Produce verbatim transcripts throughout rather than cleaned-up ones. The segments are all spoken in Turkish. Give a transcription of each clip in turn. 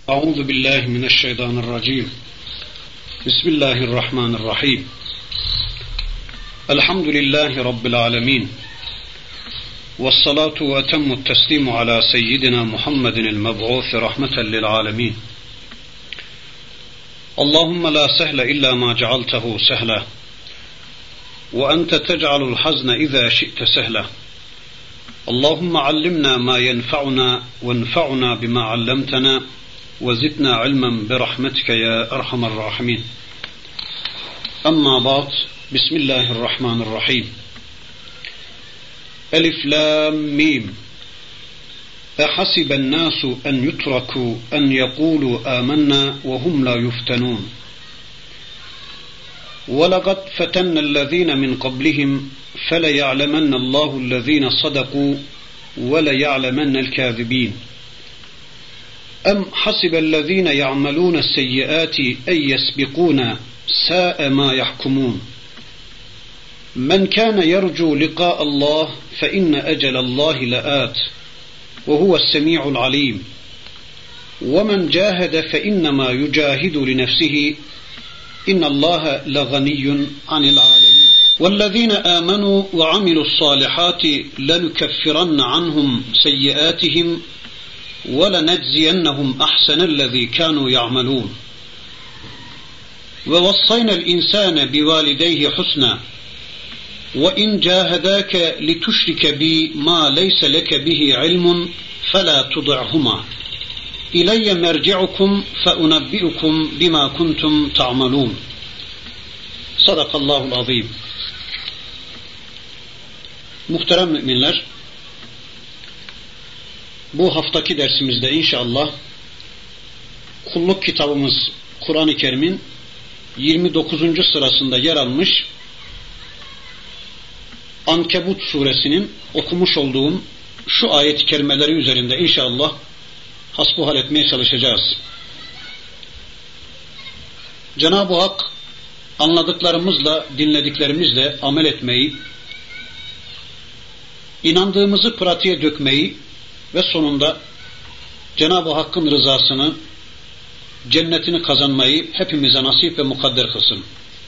Euzu billahi mineşşeytanirracim. Bismillahirrahmanirrahim. Elhamdülillahi rabbil alamin. Ves salatu ve etemmu't teslimu ala seyyidina Muhammedinil meb'ûs rahmeten lil alamin. Allahumme la sehle illa ma cealtehu sehla. Ve ente tec'alul hazne iza şi'te sehla. Allahumme allimna ma yenfa'una venfa'una bima allamtana ve zidna ilmen bi rahmetike ya erhamer rahimin. Amma ba'd. Bismillahirrahmanirrahim. Elif lam mim. Ehasiben nasu en yutraku en yekulu amennâ ve hum la yuftenûn. وَلَقَدْ فَتَنَّ الَّذ۪ينَ مِنْ قَبْلِهِمْ فَلَيَعْلَمَنَّ اللّٰهُ الَّذ۪ينَ صَدَقُوا وَلَيَعْلَمَنَّ الْكَاذِب۪ينَ أَمْ حَسِبَ الَّذ۪ينَ يَعْمَلُونَ السَّيِّئَاتِ أَنْ يَسْبِقُونَا سَاءَ مَا يَحْكُمُونَ مَنْ كَانَ يَرْجُو لِقَاءَ اللّٰهِ فَإِنَّ أَجَلَ اللّٰهِ لَآتٍ وَهُوَ السَّمِيعُ الْعَلِيمُ وَمَنْ جَاهَدَ فَإِنَّمَا يُجَاهِدُ لِنَفْسِهِ إن الله لغني عن العالمين والذين آمنوا وعملوا الصالحات لنكفرن عنهم سيئاتهم ولنجزينهم أحسن الذي كانوا يعملون ووصينا الإنسان بوالديه حسنا وإن جاهداك لتشرك بي ما ليس لك به علم فلا تطعهما İleyye merci'ukum fe unabbi'ukum bima kuntum ta'malun. Sadakallahul azim. Muhterem müminler, bu haftaki dersimizde inşallah kulluk kitabımız Kur'an-ı Kerim'in yirmi dokuzuncu sırasında yer almış Ankebut suresinin okumuş olduğum şu ayet-i kerimeleri üzerinde inşallah hasbuhal etmeye çalışacağız. Cenab-ı Hak anladıklarımızla, dinlediklerimizle amel etmeyi, inandığımızı pratiğe dökmeyi ve sonunda Cenab-ı Hakk'ın rızasını, cennetini kazanmayı hepimize nasip ve mukadder kılsın.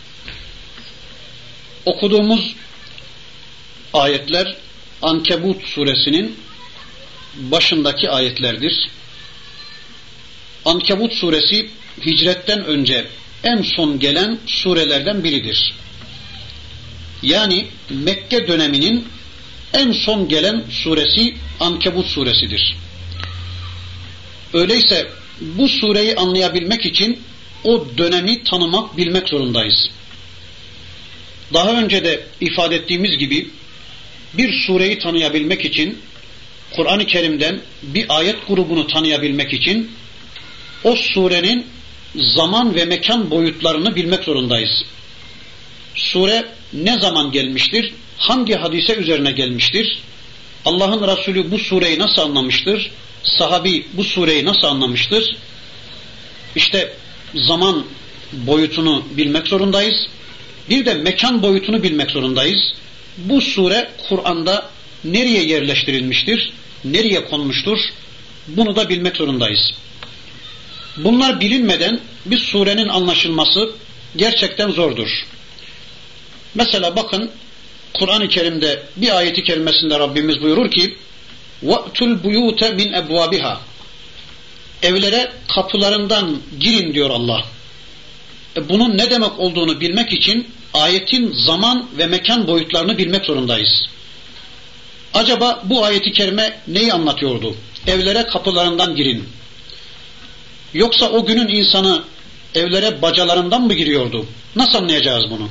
Okuduğumuz ayetler Ankebut suresinin başındaki ayetlerdir. Ankebut suresi hicretten önce en son gelen surelerden biridir. Yani Mekke döneminin en son gelen suresi Ankebut suresidir. Öyleyse bu sureyi anlayabilmek için o dönemi tanımak, bilmek zorundayız. Daha önce de ifade ettiğimiz gibi bir sureyi tanıyabilmek için, Kur'an-ı Kerim'den bir ayet grubunu tanıyabilmek için o surenin zaman ve mekan boyutlarını bilmek zorundayız. Sure ne zaman gelmiştir? Hangi hadise üzerine gelmiştir? Allah'ın Resulü bu sureyi nasıl anlamıştır? Sahabi bu sureyi nasıl anlamıştır? İşte zaman boyutunu bilmek zorundayız. Bir de mekan boyutunu bilmek zorundayız. Bu sure Kur'an'da nereye yerleştirilmiştir? Nereye konmuştur? Bunu da bilmek zorundayız. Bunlar bilinmeden bir surenin anlaşılması gerçekten zordur. Mesela bakın Kur'an-ı Kerim'de bir ayeti kerimesinde Rabbimiz buyurur ki وَأْتُ الْبُيُوتَ مِنْ اَبْوَابِهَا Evlere kapılarından girin diyor Allah. E bunun ne demek olduğunu bilmek için ayetin zaman ve mekan boyutlarını bilmek zorundayız. Acaba bu ayeti kerime neyi anlatıyordu? Evlere kapılarından girin. Yoksa o günün insanı evlere bacalarından mı giriyordu? Nasıl anlayacağız bunu?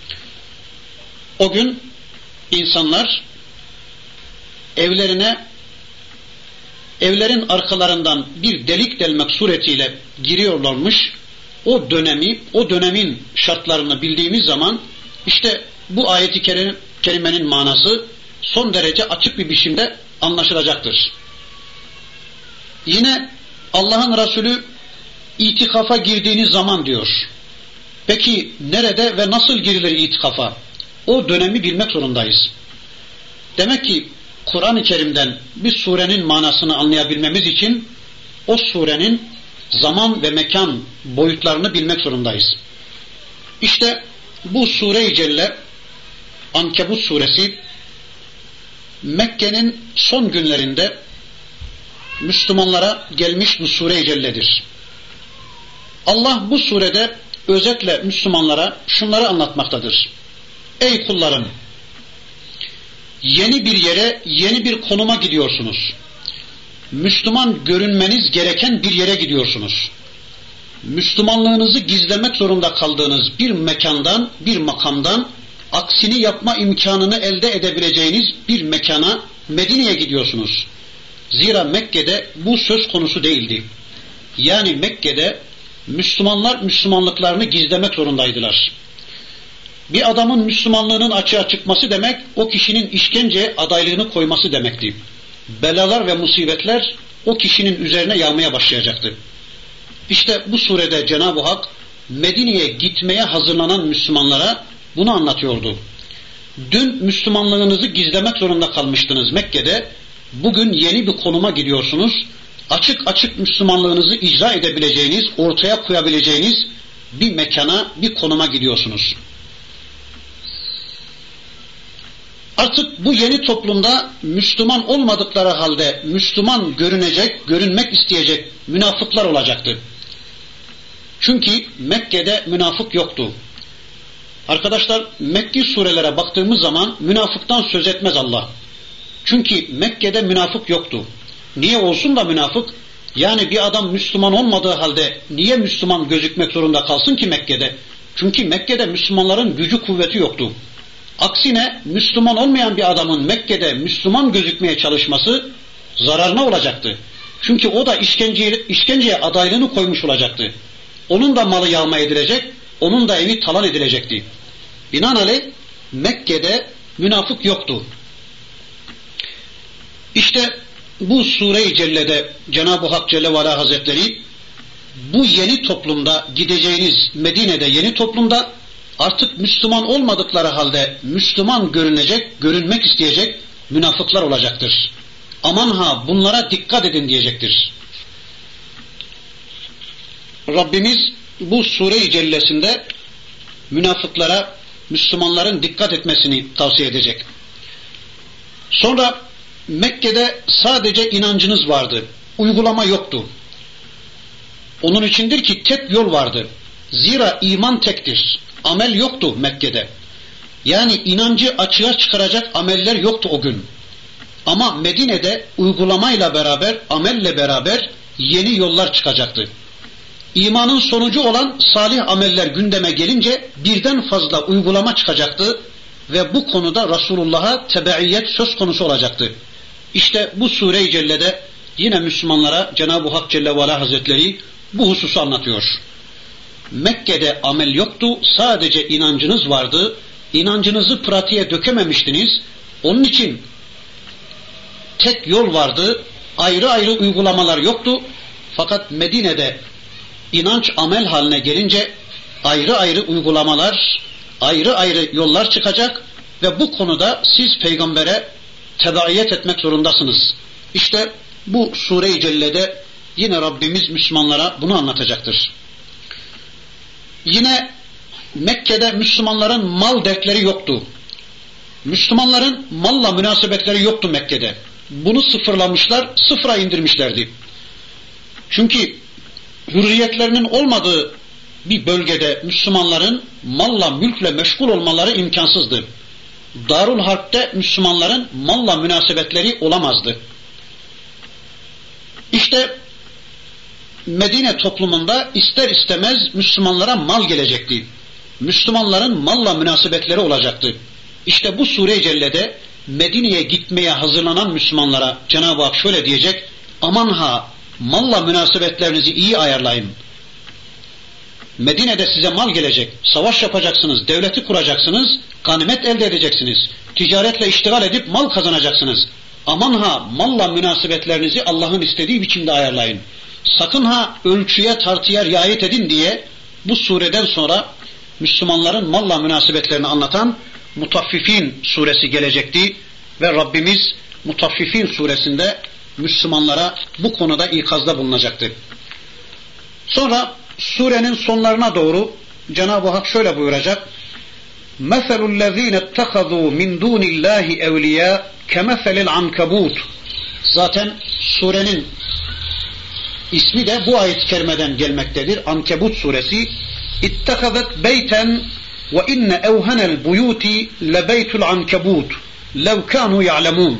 O gün insanlar evlerine evlerin arkalarından bir delik delmek suretiyle giriyorlarmış. O dönemi, o dönemin şartlarını bildiğimiz zaman işte bu ayeti kerimenin manası son derece açık bir biçimde anlaşılacaktır. Yine Allah'ın Resulü itikafa girdiğiniz zaman diyor. Peki nerede ve nasıl girilir itikafa? O dönemi bilmek zorundayız. Demek ki Kur'an-ı Kerim'den bir surenin manasını anlayabilmemiz için o surenin zaman ve mekan boyutlarını bilmek zorundayız. İşte bu Sure-i Celle, Ankebut suresi, Mekke'nin son günlerinde Müslümanlara gelmiş bu Sure-i Celle'dir. Allah bu surede özetle Müslümanlara şunları anlatmaktadır. Ey kullarım! Yeni bir yere, yeni bir konuma gidiyorsunuz. Müslüman görünmeniz gereken bir yere gidiyorsunuz. Müslümanlığınızı gizlemek zorunda kaldığınız bir mekandan, bir makamdan, aksini yapma imkanını elde edebileceğiniz bir mekana, Medine'ye gidiyorsunuz. Zira Mekke'de bu söz konusu değildi. Yani Mekke'de Müslümanlar Müslümanlıklarını gizlemek zorundaydılar. Bir adamın Müslümanlığının açığa çıkması demek, o kişinin işkenceye adaylığını koyması demekti. Belalar ve musibetler o kişinin üzerine yağmaya başlayacaktı. İşte bu surede Cenab-ı Hak Medine'ye gitmeye hazırlanan Müslümanlara bunu anlatıyordu. Dün Müslümanlığınızı gizlemek zorunda kalmıştınız Mekke'de. Bugün yeni bir konuma gidiyorsunuz. Açık açık Müslümanlığınızı icra edebileceğiniz, ortaya koyabileceğiniz bir mekana, bir konuma gidiyorsunuz. Artık bu yeni toplumda Müslüman olmadıkları halde Müslüman görünecek, görünmek isteyecek münafıklar olacaktı. Çünkü Mekke'de münafık yoktu. Arkadaşlar, Mekki surelere baktığımız zaman münafıktan söz etmez Allah. Çünkü Mekke'de münafık yoktu. Niye olsun da münafık? Yani bir adam Müslüman olmadığı halde niye Müslüman gözükmek zorunda kalsın ki Mekke'de? Çünkü Mekke'de Müslümanların gücü kuvveti yoktu. Aksine Müslüman olmayan bir adamın Mekke'de Müslüman gözükmeye çalışması zararına olacaktı. Çünkü o da işkenceye, işkenceye adaylığını koymuş olacaktı. Onun da malı yağma edilecek, onun da evi talan edilecekti. Binaenaleyh Mekke'de münafık yoktu. İşte bu Sure-i Celle'de Cenab-ı Hak Celle ve Ala Hazretleri bu yeni toplumda, gideceğiniz Medine'de yeni toplumda artık Müslüman olmadıkları halde Müslüman görünecek, görünmek isteyecek münafıklar olacaktır. Aman ha, bunlara dikkat edin diyecektir. Rabbimiz bu Sure-i Cellesinde münafıklara, Müslümanların dikkat etmesini tavsiye edecek. Sonra Mekke'de sadece inancınız vardı, uygulama yoktu. Onun içindir ki tek yol vardı. Zira iman tektir. Amel yoktu Mekke'de. Yani inancı açığa çıkaracak ameller yoktu o gün. Ama Medine'de uygulamayla beraber, amelle beraber yeni yollar çıkacaktı. İmanın sonucu olan salih ameller gündeme gelince birden fazla uygulama çıkacaktı ve bu konuda Resulullah'a tebeiyet söz konusu olacaktı. İşte bu Sure-i Celle'de yine Müslümanlara Cenab-ı Hak Celle ve Ala Hazretleri bu hususu anlatıyor. Mekke'de amel yoktu, sadece inancınız vardı. İnancınızı pratiğe dökememiştiniz. Onun için tek yol vardı, ayrı ayrı uygulamalar yoktu. Fakat Medine'de inanç amel haline gelince ayrı ayrı uygulamalar, ayrı ayrı yollar çıkacak ve bu konuda siz peygambere tedaiyet etmek zorundasınız. İşte bu Sure-i Celle'de yine Rabbimiz Müslümanlara bunu anlatacaktır. Yine Mekke'de Müslümanların mal dertleri yoktu. Müslümanların malla münasebetleri yoktu Mekke'de. Bunu sıfırlamışlar, sıfıra indirmişlerdi. Çünkü hürriyetlerinin olmadığı bir bölgede Müslümanların malla mülkle meşgul olmaları imkansızdı. Darul Harp'te Müslümanların malla münasebetleri olamazdı. İşte Medine toplumunda ister istemez Müslümanlara mal gelecekti. Müslümanların malla münasebetleri olacaktı. İşte bu Sure-i Celle'de Medine'ye gitmeye hazırlanan Müslümanlara Cenab-ı Hak şöyle diyecek: aman ha, malla münasebetlerinizi iyi ayarlayın. Medine'de size mal gelecek, savaş yapacaksınız, devleti kuracaksınız, ganimet elde edeceksiniz, ticaretle iştigal edip mal kazanacaksınız. Aman ha, malla münasebetlerinizi Allah'ın istediği biçimde ayarlayın. Sakın ha ölçüye tartıya riayet edin diye bu sureden sonra Müslümanların malla münasebetlerini anlatan Mutaffifin suresi gelecekti ve Rabbimiz Mutaffifin suresinde Müslümanlara bu konuda ikazda bulunacaktı. Sonra surenin sonlarına doğru Cenab-ı Hak şöyle buyuracak: مَثَلُ الَّذ۪ينَ اتَّخَذُوا مِنْ دُونِ اللّٰهِ اَوْلِيَا كَمَثَلِ الْعَنْكَبُوتِ. Zaten surenin ismi de bu ayet-i kerimeden gelmektedir. Ankebut suresi. اِتَّخَذَتْ بَيْتًا وَاِنَّ اَوْهَنَ الْبُيُوتِ لَبَيْتُ الْعَنْكَبُوتِ لَوْ كَانُوا يَعْلَمُونَ.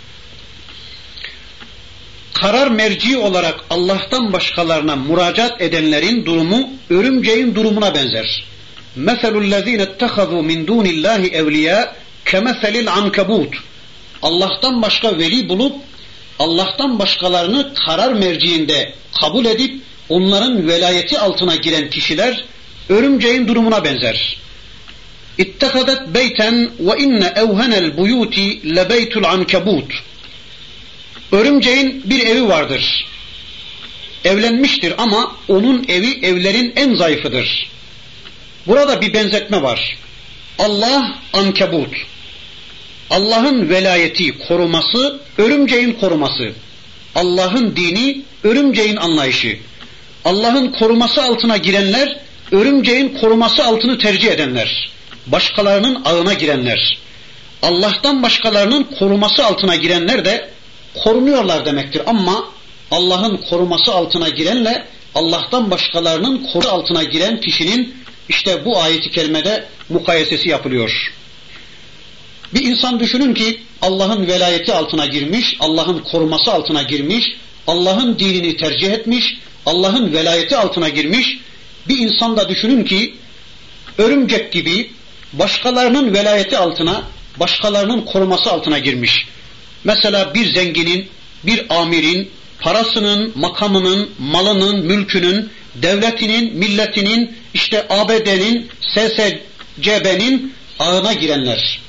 Karar merci olarak Allah'tan başkalarına müracaat edenlerin durumu örümceğin durumuna benzer. مَثَلُ الَّذ۪ينَ اتَّخَذُوا مِنْ دُونِ اللّٰهِ اَوْلِيَا كَمَثَلِ الْعَنْكَبُوتِ. Allah'tan başka veli bulup Allah'tan başkalarını karar merciinde kabul edip onların velayeti altına giren kişiler örümceğin durumuna benzer. اِتَّخَذَتْ بَيْتًا وَاِنَّ اَوْهَنَ الْبُيُوتِ لَبَيْتُ الْعَنْكَبُوتِ. Örümceğin bir evi vardır. Evlenmiştir ama onun evi evlerin en zayıfıdır. Burada bir benzetme var. Allah ankebut. Allah'ın velayeti, koruması, örümceğin koruması. Allah'ın dini, örümceğin anlayışı. Allah'ın koruması altına girenler, örümceğin koruması altını tercih edenler. Başkalarının ağına girenler. Allah'tan başkalarının koruması altına girenler de korunuyorlar demektir. Ama Allah'ın koruması altına girenle Allah'tan başkalarının koruması altına giren kişinin işte bu ayet-i kerimede mukayesesi yapılıyor. Bir insan düşünün ki Allah'ın velayeti altına girmiş, Allah'ın koruması altına girmiş, Allah'ın dinini tercih etmiş, Allah'ın velayeti altına girmiş. Bir insan da düşünün ki örümcek gibi başkalarının velayeti altına, başkalarının koruması altına girmiş. Mesela bir zenginin, bir amirin, parasının, makamının, malının, mülkünün, devletinin, milletinin, işte A B D'nin, S S C B'nin ağına girenler.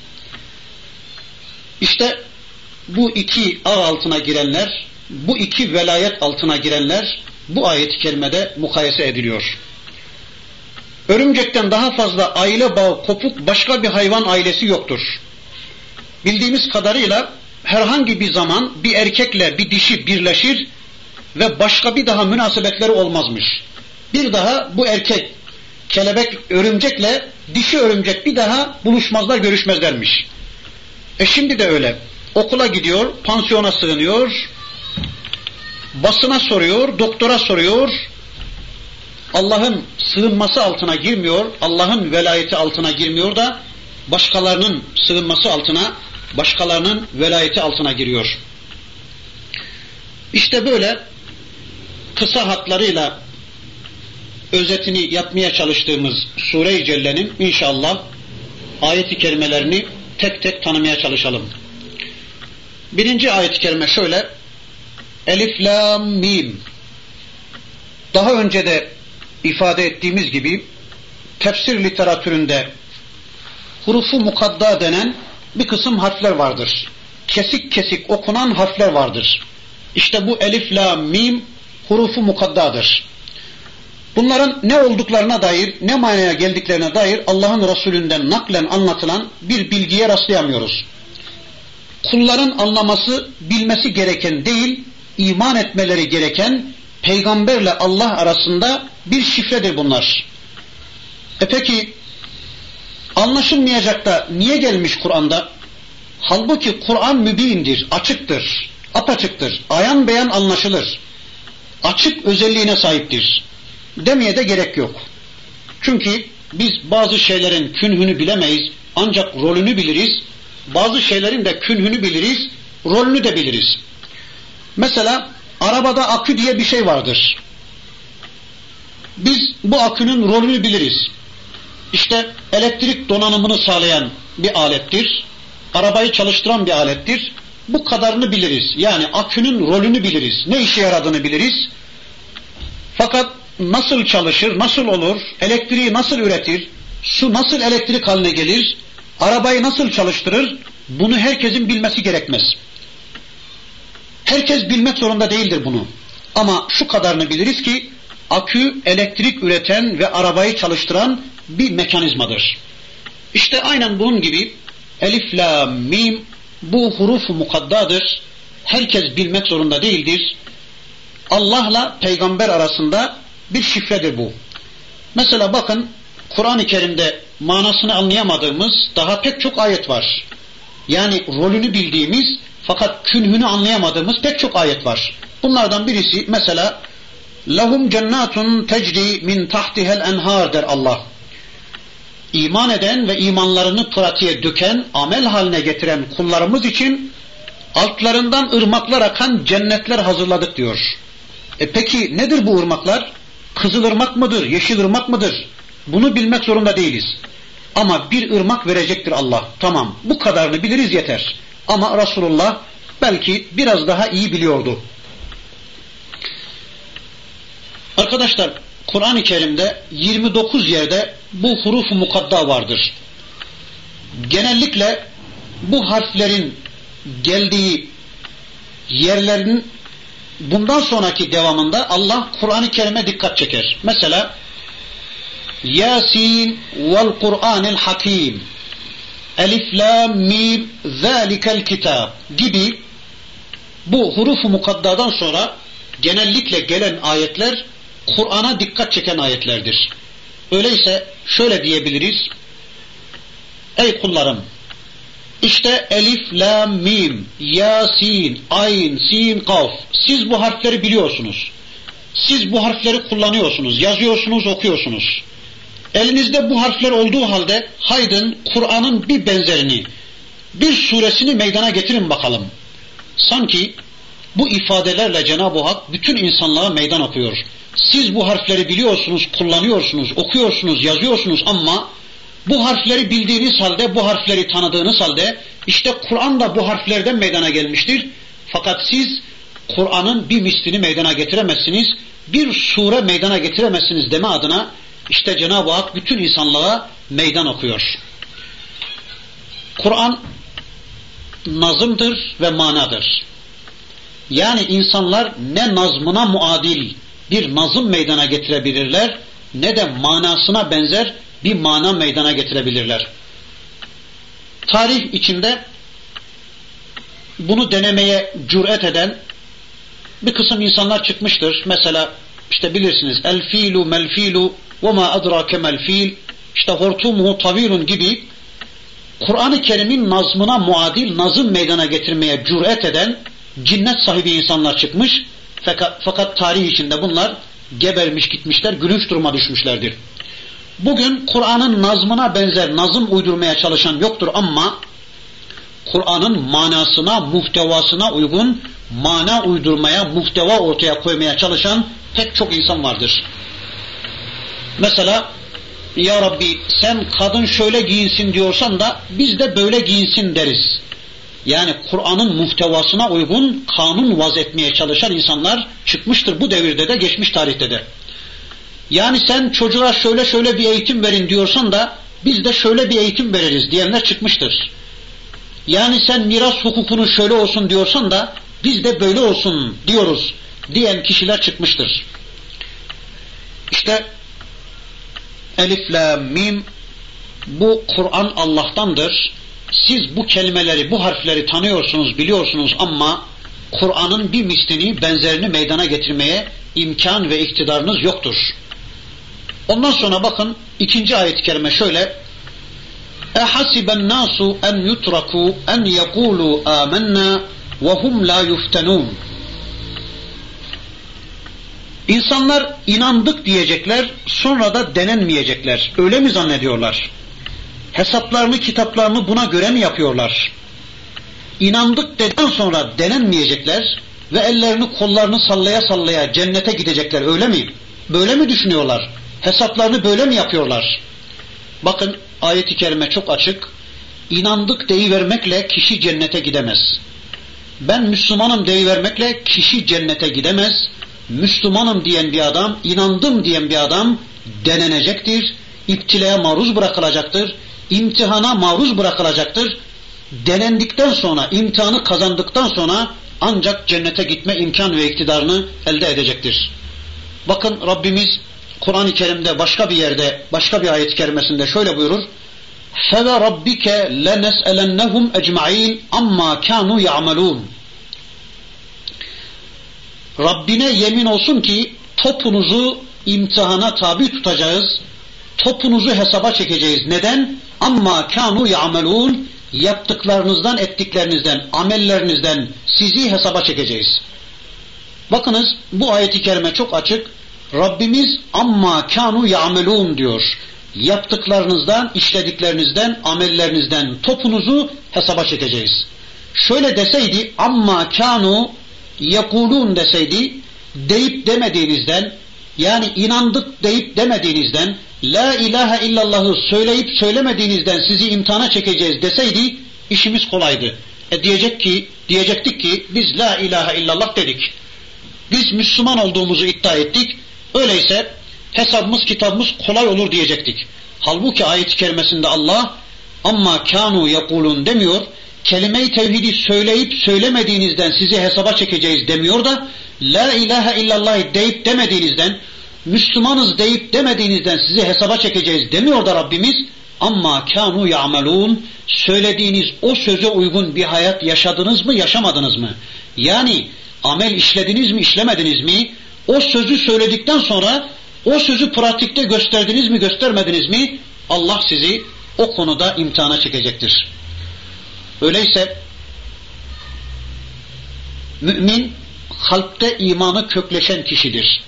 İşte bu iki ağ altına girenler, bu iki velayet altına girenler bu ayet-i kerimede mukayese ediliyor. Örümcekten daha fazla aile bağı kopuk başka bir hayvan ailesi yoktur. Bildiğimiz kadarıyla herhangi bir zaman bir erkekle bir dişi birleşir ve başka bir daha münasebetleri olmazmış. Bir daha bu erkek kelebek örümcekle dişi örümcek bir daha buluşmazlar, görüşmezlermiş. E şimdi de öyle. Okula gidiyor, pansiyona sığınıyor, basına soruyor, doktora soruyor. Allah'ın sığınması altına girmiyor, Allah'ın velayeti altına girmiyor da başkalarının sığınması altına, başkalarının velayeti altına giriyor. İşte böyle kısa hatlarıyla özetini yapmaya çalıştığımız Sure-i Celle'nin inşallah ayet-i kerimelerini tek tek tanımaya çalışalım. Birinci ayet-i kerime şöyle: Elif, Lam, Mim. Daha önce de ifade ettiğimiz gibi tefsir literatüründe hurufu mukadda denen bir kısım harfler vardır. Kesik kesik okunan harfler vardır. İşte bu Elif, Lam, Mim hurufu mukaddadır. Bunların ne olduklarına dair, ne manaya geldiklerine dair Allah'ın Resulünden naklen anlatılan bir bilgiye rastlayamıyoruz. Kulların anlaması, bilmesi gereken değil, iman etmeleri gereken peygamberle Allah arasında bir şifredir bunlar. E peki anlaşılmayacak da niye gelmiş Kur'an'da? Halbuki Kur'an mübindir, açıktır, apaçıktır, ayan beyan anlaşılır. Açık özelliğine sahiptir demeye de gerek yok. Çünkü biz bazı şeylerin künhünü bilemeyiz, ancak rolünü biliriz. Bazı şeylerin de künhünü biliriz, rolünü de biliriz. Mesela arabada akü diye bir şey vardır. Biz bu akünün rolünü biliriz. İşte elektrik donanımını sağlayan bir alettir. Arabayı çalıştıran bir alettir. Bu kadarını biliriz. Yani akünün rolünü biliriz. Ne işe yaradığını biliriz. Fakat nasıl çalışır, nasıl olur, elektriği nasıl üretir, su nasıl elektrik haline gelir, arabayı nasıl çalıştırır, bunu herkesin bilmesi gerekmez. Herkes bilmek zorunda değildir bunu. Ama şu kadarını biliriz ki akü elektrik üreten ve arabayı çalıştıran bir mekanizmadır. İşte aynen bunun gibi Elif, La, Mim bu huruf-u mukaddadır. Herkes bilmek zorunda değildir. Allah'la peygamber arasında bir şifredir bu. Mesela bakın, Kur'an-ı Kerim'de manasını anlayamadığımız daha pek çok ayet var. Yani rolünü bildiğimiz fakat künhünü anlayamadığımız pek çok ayet var. Bunlardan birisi mesela lahum cennatun tecri min tahtihel enhar der Allah. İman eden ve imanlarını pratiğe döken, amel haline getiren kullarımız için altlarından ırmaklar akan cennetler hazırladık diyor. E peki nedir bu ırmaklar? Kızılırmak mıdır, yeşilırmak mıdır? Bunu bilmek zorunda değiliz. Ama bir ırmak verecektir Allah. Tamam, bu kadarını biliriz yeter. Ama Resulullah belki biraz daha iyi biliyordu. Arkadaşlar, Kur'an-ı Kerim'de yirmi dokuz yerde bu huruf-u mukadda vardır. Genellikle bu harflerin geldiği yerlerin bundan sonraki devamında Allah Kur'an-ı Kerim'e dikkat çeker. Mesela Yasin vel Kur'anil Hakim, Elif Lam Mim Zalikel Kitab gibi bu huruf-u mukaddadan sonra genellikle gelen ayetler Kur'an'a dikkat çeken ayetlerdir. Öyleyse şöyle diyebiliriz: ey kullarım, İşte Elif, Lam, Mim, Yasin, Ayn, Sin, Kaf. Siz bu harfleri biliyorsunuz. Siz bu harfleri kullanıyorsunuz, yazıyorsunuz, okuyorsunuz. Elinizde bu harfler olduğu halde haydın Kur'an'ın bir benzerini, bir suresini meydana getirin bakalım. Sanki bu ifadelerle Cenab-ı Hak bütün insanlığa meydan okuyor. Siz bu harfleri biliyorsunuz, kullanıyorsunuz, okuyorsunuz, yazıyorsunuz ama bu harfleri bildiğiniz halde, bu harfleri tanıdığınız halde işte Kur'an da bu harflerden meydana gelmiştir. Fakat siz Kur'an'ın bir mislini meydana getiremezsiniz, bir sure meydana getiremezsiniz deme adına işte Cenab-ı Hak bütün insanlığa meydan okuyor. Kur'an nazımdır ve manadır. Yani insanlar ne nazmına muadil bir nazım meydana getirebilirler, ne de manasına benzer bir mana meydana getirebilirler. Tarih içinde bunu denemeye cüret eden bir kısım insanlar çıkmıştır. Mesela işte bilirsiniz el filu mel filu ve ma adrake mel fil, işte hortumuhu tavilun gibi Kur'an-ı Kerim'in nazmına muadil nazım meydana getirmeye cüret eden cinnet sahibi insanlar çıkmış. Fakat, fakat tarih içinde bunlar gebermiş gitmişler, gülünç duruma düşmüşlerdir. Bugün Kur'an'ın nazmına benzer nazım uydurmaya çalışan yoktur ama Kur'an'ın manasına, muhtevasına uygun mana uydurmaya, muhteva ortaya koymaya çalışan pek çok insan vardır. Mesela ya Rabbi sen kadın şöyle giyinsin diyorsan da biz de böyle giyinsin deriz. Yani Kur'an'ın muhtevasına uygun kanun vaz etmeye çalışan insanlar çıkmıştır bu devirde de, geçmiş tarihte de. Yani sen çocuğa şöyle şöyle bir eğitim verin diyorsan da biz de şöyle bir eğitim veririz diyenler çıkmıştır. Yani sen miras hukukunu şöyle olsun diyorsan da biz de böyle olsun diyoruz diyen kişiler çıkmıştır. İşte Elif, Lam, Mim, bu Kur'an Allah'tandır. Siz bu kelimeleri, bu harfleri tanıyorsunuz, biliyorsunuz ama Kur'an'ın bir mislini, benzerini meydana getirmeye imkan ve iktidarınız yoktur. Ondan sonra bakın ikinci ayet-i kerime şöyle: اَحَسِبَ النَّاسُ اَنْ يُتْرَكُوا اَنْ يَقُولُوا آمَنَّا وَهُمْ لَا يُفْتَنُونَ. İnsanlar inandık diyecekler, sonra da denenmeyecekler. Öyle mi zannediyorlar? Hesaplarını, kitaplarını buna göre mi yapıyorlar? İnandık dedikten sonra denenmeyecekler ve ellerini kollarını sallaya sallaya cennete gidecekler, öyle mi? Böyle mi düşünüyorlar? Hesaplarını böyle mi yapıyorlar? Bakın ayet-i kerime çok açık. İnandık deyivermekle kişi cennete gidemez. Ben Müslümanım deyivermekle kişi cennete gidemez. Müslümanım diyen bir adam, inandım diyen bir adam denenecektir. İptilaya maruz bırakılacaktır. İmtihana maruz bırakılacaktır. Denendikten sonra, imtihanı kazandıktan sonra ancak cennete gitme imkan ve iktidarını elde edecektir. Bakın Rabbimiz Kur'an-ı Kerim'de başka bir yerde, başka bir ayet-i kerimesinde şöyle buyurur: فَوَرَبِّكَ لَنَسْأَلَنَّهُمْ اَجْمَعِينَ اَمَّا كَانُوا يَعْمَلُونَ. Rabbine yemin olsun ki topunuzu imtihana tabi tutacağız. Topunuzu hesaba çekeceğiz. Neden? Amma kanu ya'melun, yaptıklarınızdan, ettiklerinizden, amellerinizden sizi hesaba çekeceğiz. Bakınız bu ayet-i kerime çok açık. Rabbimiz amma kanu ya'melun diyor. Yaptıklarınızdan, işlediklerinizden, amellerinizden topunuzu hesaba çekeceğiz. Şöyle deseydi, amma kanu yekulun deseydi, deyip demediğinizden, yani inandık deyip demediğinizden, la ilahe illallahı söyleyip söylemediğinizden sizi imtihana çekeceğiz deseydi, işimiz kolaydı. E diyecek ki, diyecektik ki biz la ilahe illallah dedik. Biz Müslüman olduğumuzu iddia ettik. Öyleyse hesabımız kitabımız kolay olur diyecektik. Halbuki ayet-i kerimesinde Allah amma kanu yekulun demiyor. Kelime-i tevhidi söyleyip söylemediğinizden sizi hesaba çekeceğiz demiyor da la ilahe illallah deyip demediğinizden, Müslümanız deyip demediğinizden sizi hesaba çekeceğiz demiyor da Rabbimiz amma kanu ya'melun, söylediğiniz o söze uygun bir hayat yaşadınız mı, yaşamadınız mı? Yani amel işlediniz mi, işlemediniz mi? O sözü söyledikten sonra o sözü pratikte gösterdiniz mi, göstermediniz mi? Allah sizi o konuda imtihana çekecektir. Öyleyse mümin kalpte imanı kökleşen kişidir.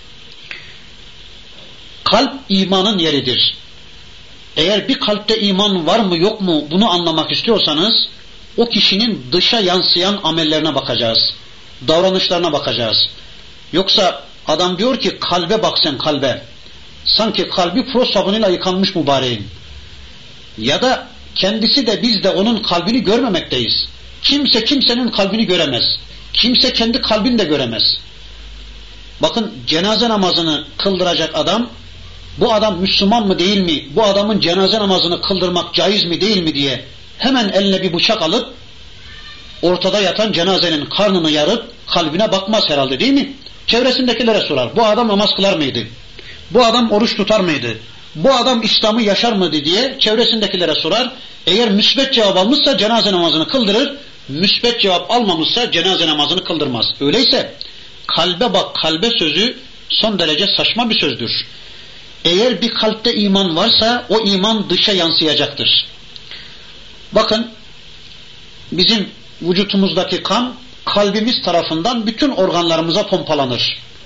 Kalp imanın yeridir. Eğer bir kalpte iman var mı yok mu bunu anlamak istiyorsanız o kişinin dışa yansıyan amellerine bakacağız. Davranışlarına bakacağız. Yoksa adam diyor ki kalbe bak sen kalbe. Sanki kalbi pro sabunuyla yıkanmış mübareğin. Ya da kendisi de biz de onun kalbini görmemekteyiz. Kimse kimsenin kalbini göremez. Kimse kendi kalbini de göremez. Bakın cenaze namazını kıldıracak adam, bu adam Müslüman mı değil mi, bu adamın cenaze namazını kıldırmak caiz mi değil mi diye hemen eline bir bıçak alıp ortada yatan cenazenin karnını yarıp kalbine bakmaz herhalde değil mi? Çevresindekilere sorar. Bu adam namaz kılar mıydı? Bu adam oruç tutar mıydı? Bu adam İslam'ı yaşar mıydı diye çevresindekilere sorar. Eğer müsbet cevap almışsa cenaze namazını kıldırır. Müsbet cevap almamışsa cenaze namazını kıldırmaz. Öyleyse kalbe bak kalbe sözü son derece saçma bir sözdür. Eğer bir kalpte iman varsa o iman dışa yansıyacaktır. Bakın bizim vücutumuzdaki kan kalbimiz tarafından bütün organlarımıza pompalanır.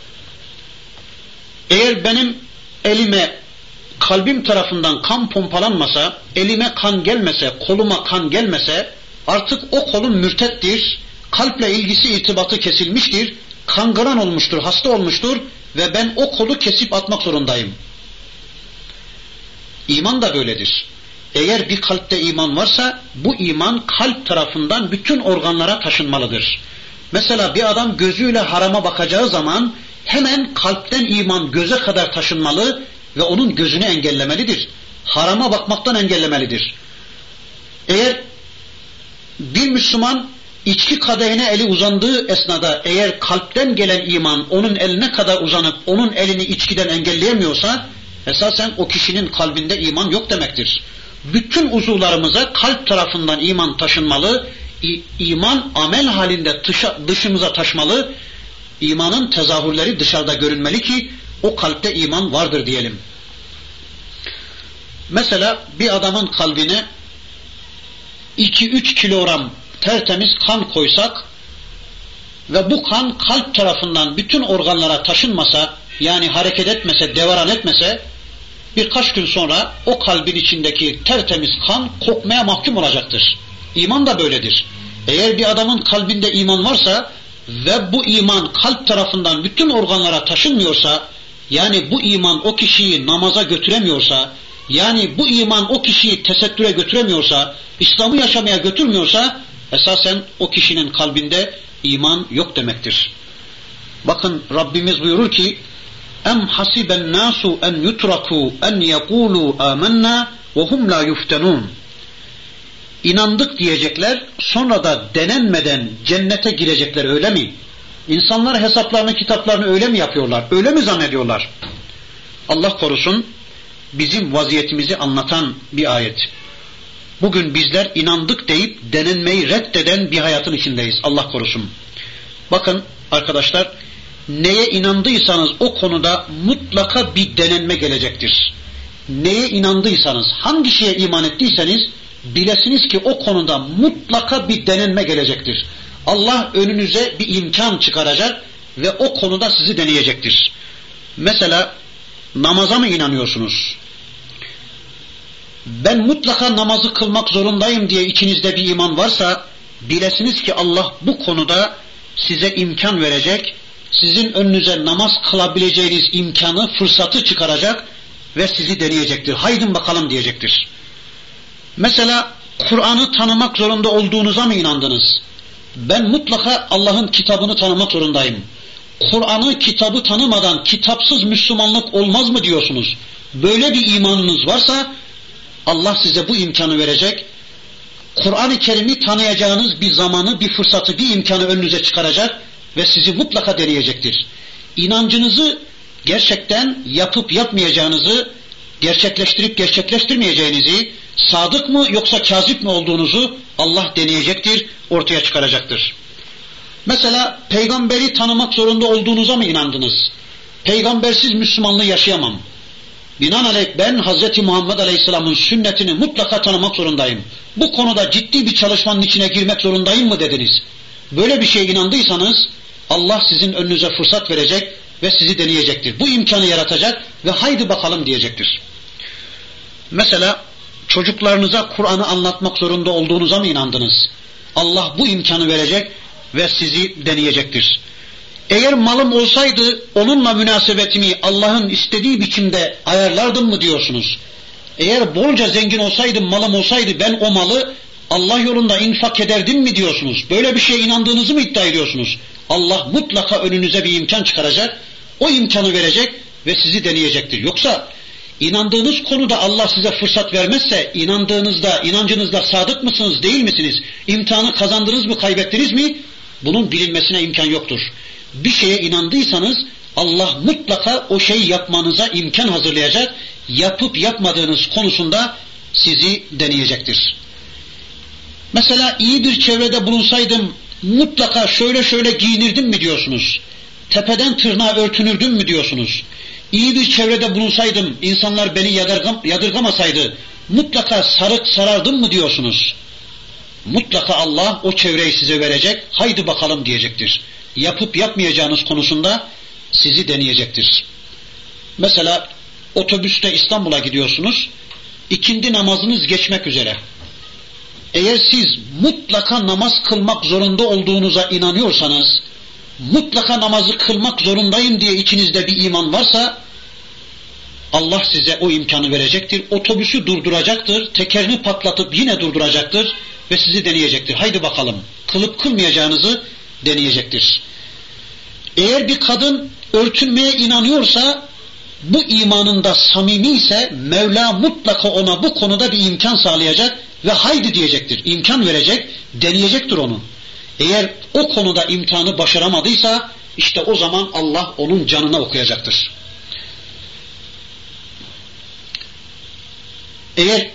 Eğer benim elime kalbim tarafından kan pompalanmasa, elime kan gelmese, koluma kan gelmese artık o kolum mürtettir, kalple ilgisi irtibatı kesilmiştir, kangren olmuştur, hasta olmuştur ve ben o kolu kesip atmak zorundayım. İman da böyledir. Eğer bir kalpte iman varsa bu iman kalp tarafından bütün organlara taşınmalıdır. Mesela bir adam gözüyle harama bakacağı zaman hemen kalpten iman göze kadar taşınmalı ve onun gözünü engellemelidir. Harama bakmaktan engellemelidir. Eğer bir Müslüman içki kadehine eli uzandığı esnada eğer kalpten gelen iman onun eline kadar uzanıp onun elini içkiden engelleyemiyorsa esasen o kişinin kalbinde iman yok demektir. Bütün uzuvlarımıza kalp tarafından iman taşınmalı, İ- iman amel halinde dışa, dışımıza taşmalı, imanın tezahürleri dışarıda görünmeli ki o kalpte iman vardır diyelim. Mesela bir adamın kalbine iki üç kilogram tertemiz kan koysak ve bu kan kalp tarafından bütün organlara taşınmasa, yani hareket etmese, devaran etmese, birkaç gün sonra o kalbin içindeki tertemiz kan kokmaya mahkum olacaktır. İman da böyledir. Eğer bir adamın kalbinde iman varsa ve bu iman kalp tarafından bütün organlara taşınmıyorsa, yani bu iman o kişiyi namaza götüremiyorsa, yani bu iman o kişiyi tesettüre götüremiyorsa, İslam'ı yaşamaya götürmüyorsa, esasen o kişinin kalbinde iman yok demektir. Bakın Rabbimiz buyurur ki, Em hasiben nasu en yutraku en yekulu amennâ ve hum la yuftenûn. İnandık diyecekler, sonra da denenmeden cennete girecekler, öyle mi? İnsanlar hesaplarını, kitaplarını öyle mi yapıyorlar? Öyle mi zannediyorlar? Allah korusun, bizim vaziyetimizi anlatan bir ayet. Bugün bizler inandık deyip denenmeyi reddeden bir hayatın içindeyiz. Allah korusun. Bakın arkadaşlar, neye inandıysanız o konuda mutlaka bir denenme gelecektir. Neye inandıysanız, hangi şeye iman ettiyseniz bilesiniz ki o konuda mutlaka bir denenme gelecektir. Allah önünüze bir imkan çıkaracak ve o konuda sizi deneyecektir. Mesela namaza mı inanıyorsunuz? Ben mutlaka namazı kılmak zorundayım diye içinizde bir iman varsa bilesiniz ki Allah bu konuda size imkan verecek, sizin önünüze namaz kılabileceğiniz imkanı, fırsatı çıkaracak ve sizi deneyecektir. Haydin bakalım diyecektir. Mesela Kur'an'ı tanımak zorunda olduğunuza mı inandınız? Ben mutlaka Allah'ın kitabını tanımak zorundayım. Kur'an'ı, kitabı tanımadan kitapsız Müslümanlık olmaz mı diyorsunuz? Böyle bir imanınız varsa Allah size bu imkanı verecek. Kur'an-ı Kerim'i tanıyacağınız bir zamanı, bir fırsatı, bir imkanı önünüze çıkaracak ve sizi mutlaka deneyecektir. İnancınızı gerçekten yapıp yapmayacağınızı, gerçekleştirip gerçekleştirmeyeceğinizi, sadık mı yoksa kazip mi olduğunuzu Allah deneyecektir, ortaya çıkaracaktır. Mesela peygamberi tanımak zorunda olduğunuza mı inandınız? Peygambersiz Müslümanlığı yaşayamam. Binaenaleyh ben Hazreti Muhammed Aleyhisselam'ın sünnetini mutlaka tanımak zorundayım. Bu konuda ciddi bir çalışmanın içine girmek zorundayım mı dediniz? Böyle bir şeye inandıysanız Allah sizin önünüze fırsat verecek ve sizi deneyecektir. Bu imkanı yaratacak ve haydi bakalım diyecektir. Mesela çocuklarınıza Kur'an'ı anlatmak zorunda olduğunuza mı inandınız? Allah bu imkanı verecek ve sizi deneyecektir. Eğer malım olsaydı onunla münasebetimi Allah'ın istediği biçimde ayarlardım mı diyorsunuz? Eğer bolca zengin olsaydım, malım olsaydı ben o malı Allah yolunda infak ederdim mi diyorsunuz? Böyle bir şeye inandığınızı mı iddia ediyorsunuz? Allah mutlaka önünüze bir imkan çıkaracak, o imkanı verecek ve sizi deneyecektir. Yoksa inandığınız konuda Allah size fırsat vermezse inandığınızda, inancınızda sadık mısınız, değil misiniz? İmtihanı kazandınız mı, kaybettiniz mi? Bunun bilinmesine imkan yoktur. Bir şeye inandıysanız Allah mutlaka o şeyi yapmanıza imkan hazırlayacak, yapıp yapmadığınız konusunda sizi deneyecektir. Mesela iyi bir çevrede bulunsaydım mutlaka şöyle şöyle giyinirdim mi diyorsunuz? Tepeden tırnağa örtünürdüm mü diyorsunuz? İyi bir çevrede bulunsaydım, insanlar beni yadırgam, yadırgamasaydı mutlaka sarık sarardım mı diyorsunuz? Mutlaka Allah o çevreyi size verecek, haydi bakalım diyecektir. Yapıp yapmayacağınız konusunda sizi deneyecektir. Mesela otobüste İstanbul'a gidiyorsunuz, ikindi namazınız geçmek üzere. Eğer siz mutlaka namaz kılmak zorunda olduğunuza inanıyorsanız, mutlaka namazı kılmak zorundayım diye içinizde bir iman varsa, Allah size o imkanı verecektir. Otobüsü durduracaktır, tekerini patlatıp yine durduracaktır ve sizi deneyecektir. Haydi bakalım, kılıp kılmayacağınızı deneyecektir. Eğer bir kadın örtünmeye inanıyorsa, bu imanında samimi ise Mevla mutlaka ona bu konuda bir imkan sağlayacak ve haydi diyecektir. İmkan verecek, deneyecektir onu. Eğer o konuda imtihanı başaramadıysa işte o zaman Allah onun canına okuyacaktır. Eğer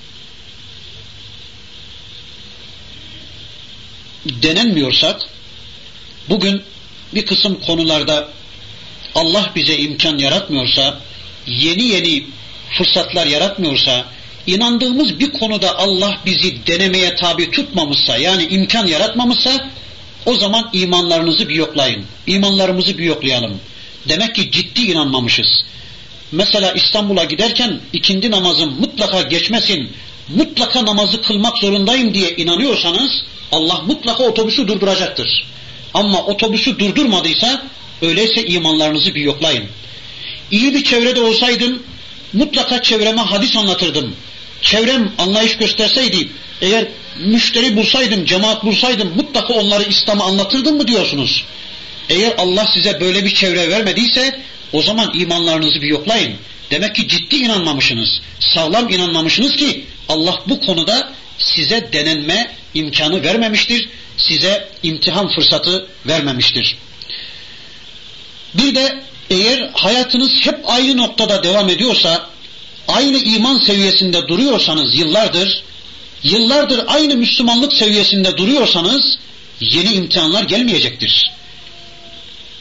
denenmiyorsak, bugün bir kısım konularda Allah bize imkan yaratmıyorsa, yeni yeni fırsatlar yaratmıyorsa, inandığımız bir konuda Allah bizi denemeye tabi tutmamışsa, yani imkan yaratmamışsa, o zaman imanlarınızı bir yoklayın. İmanlarımızı bir yoklayalım. Demek ki ciddi inanmamışız. Mesela İstanbul'a giderken ikindi namazım mutlaka geçmesin, mutlaka namazı kılmak zorundayım diye inanıyorsanız, Allah mutlaka otobüsü durduracaktır. Ama otobüsü durdurmadıysa, öyleyse imanlarınızı bir yoklayın. İyi bir çevrede olsaydım, mutlaka çevreme hadis anlatırdım. Çevrem anlayış gösterseydi, eğer müşteri bulsaydım, cemaat bulsaydım, mutlaka onları İslam'ı anlatırdım mı diyorsunuz? Eğer Allah size böyle bir çevre vermediyse, o zaman imanlarınızı bir yoklayın. Demek ki ciddi inanmamışsınız, sağlam inanmamışsınız ki Allah bu konuda size denenme imkanı vermemiştir, size imtihan fırsatı vermemiştir. Bir de eğer hayatınız hep aynı noktada devam ediyorsa, aynı iman seviyesinde duruyorsanız yıllardır, yıllardır aynı Müslümanlık seviyesinde duruyorsanız yeni imtihanlar gelmeyecektir.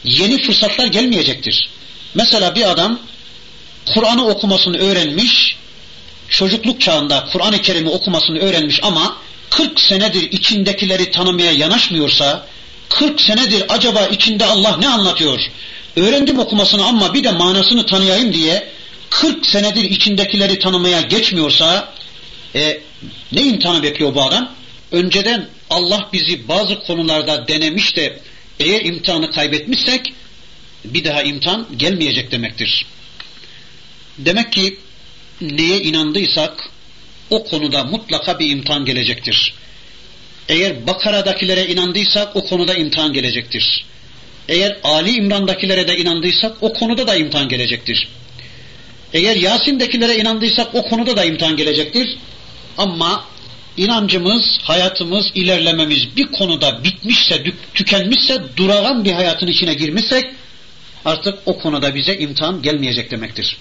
yeni fırsatlar gelmeyecektir. Mesela bir adam Kur'an'ı okumasını öğrenmiş, çocukluk çağında Kur'an-ı Kerim'i okumasını öğrenmiş ama kırk senedir içindekileri tanımaya yanaşmıyorsa, kırk senedir acaba içinde Allah ne anlatıyor? Öğrendim okumasını ama bir de manasını tanıyayım diye kırk senedir içindekileri tanımaya geçmiyorsa e, ne imtihanı bekliyor bu adam? Önceden Allah bizi bazı konularda denemiş de eğer imtihanı kaybetmişsek bir daha imtihan gelmeyecek demektir. Demek ki neye inandıysak o konuda mutlaka bir imtihan gelecektir. Eğer Bakara'dakilere inandıysak o konuda imtihan gelecektir. Eğer Ali İmran'dakilere de inandıysak o konuda da imtihan gelecektir. Eğer Yasin'dekilere inandıysak o konuda da imtihan gelecektir. Ama inancımız, hayatımız, ilerlememiz bir konuda bitmişse, tükenmişse, durağan bir hayatın içine girmişsek artık o konuda bize imtihan gelmeyecek demektir.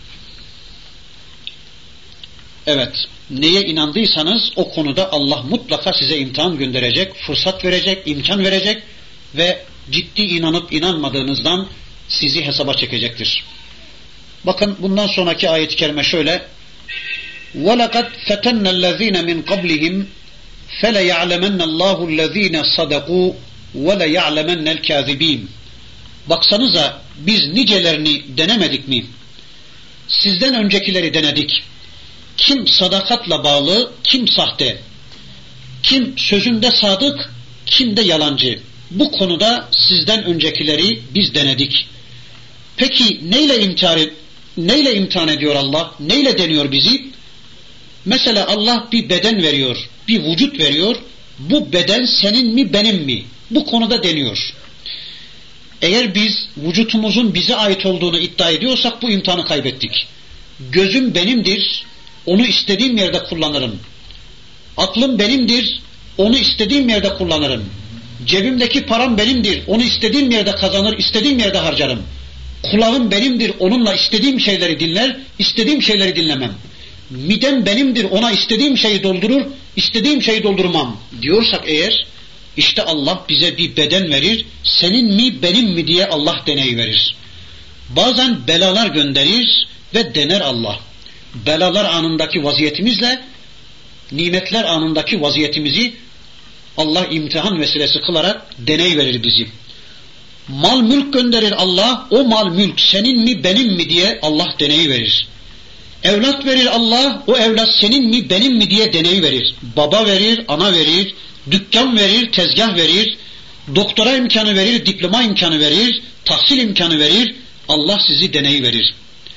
Evet, neye inandıysanız o konuda Allah mutlaka size imtihan gönderecek, fırsat verecek, imkan verecek ve ciddi inanıp inanmadığınızdan sizi hesaba çekecektir. Bakın bundan sonraki ayet-i kerime şöyle: وَلَقَدْ فَتَنَّ الَّذ۪ينَ مِنْ قَبْلِهِمْ فَلَيَعْلَمَنَّ اللّٰهُ الَّذ۪ينَ صَدَقُوا وَلَيَعْلَمَنَّ الْكَاذِب۪ينَ. Baksanıza biz nicelerini denemedik mi? Sizden öncekileri denedik. Kim sadakatla bağlı, kim sahte, kim sözünde sadık, kim de yalancı. Bu konuda sizden öncekileri biz denedik. Peki neyle imtihan, neyle imtihan ediyor Allah? Neyle deniyor bizi? Mesela Allah bir beden veriyor, bir vücut veriyor. Bu beden senin mi benim mi? Bu konuda deniyor. Eğer biz vücutumuzun bize ait olduğunu iddia ediyorsak bu imtihanı kaybettik. Gözüm benimdir, onu istediğim yerde kullanırım. Aklım benimdir, onu istediğim yerde kullanırım. Cebimdeki param benimdir, onu istediğim yerde kazanır, istediğim yerde harcarım. Kulağım benimdir, onunla istediğim şeyleri dinler, istediğim şeyleri dinlemem. Midem benimdir, ona istediğim şeyi doldurur, istediğim şeyi doldurmam diyorsak eğer, işte Allah bize bir beden verir, senin mi benim mi diye Allah deneyi verir. Bazen belalar gönderir ve dener Allah. Belalar anındaki vaziyetimizle nimetler anındaki vaziyetimizi Allah imtihan vesilesi kılarak deney verir bizi. Mal mülk gönderir Allah, o mal mülk senin mi benim mi diye Allah deneyi verir. Evlat verir Allah, o evlat senin mi benim mi diye deneyi verir. Baba verir, ana verir, dükkan verir, tezgah verir, doktora imkanı verir, diploma imkanı verir, tahsil imkanı verir, Allah sizi deneyi verir.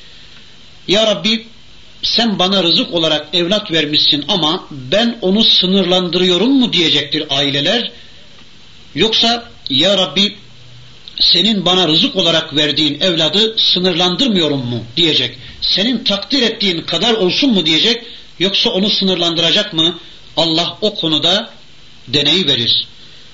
Ya Rabbi, sen bana rızık olarak evlat vermişsin ama ben onu sınırlandırıyorum mu diyecektir aileler. Yoksa ya Rabbi senin bana rızık olarak verdiğin evladı sınırlandırmıyorum mu diyecek. Senin takdir ettiğin kadar olsun mu diyecek. Yoksa onu sınırlandıracak mı? Allah o konuda deneyi verir.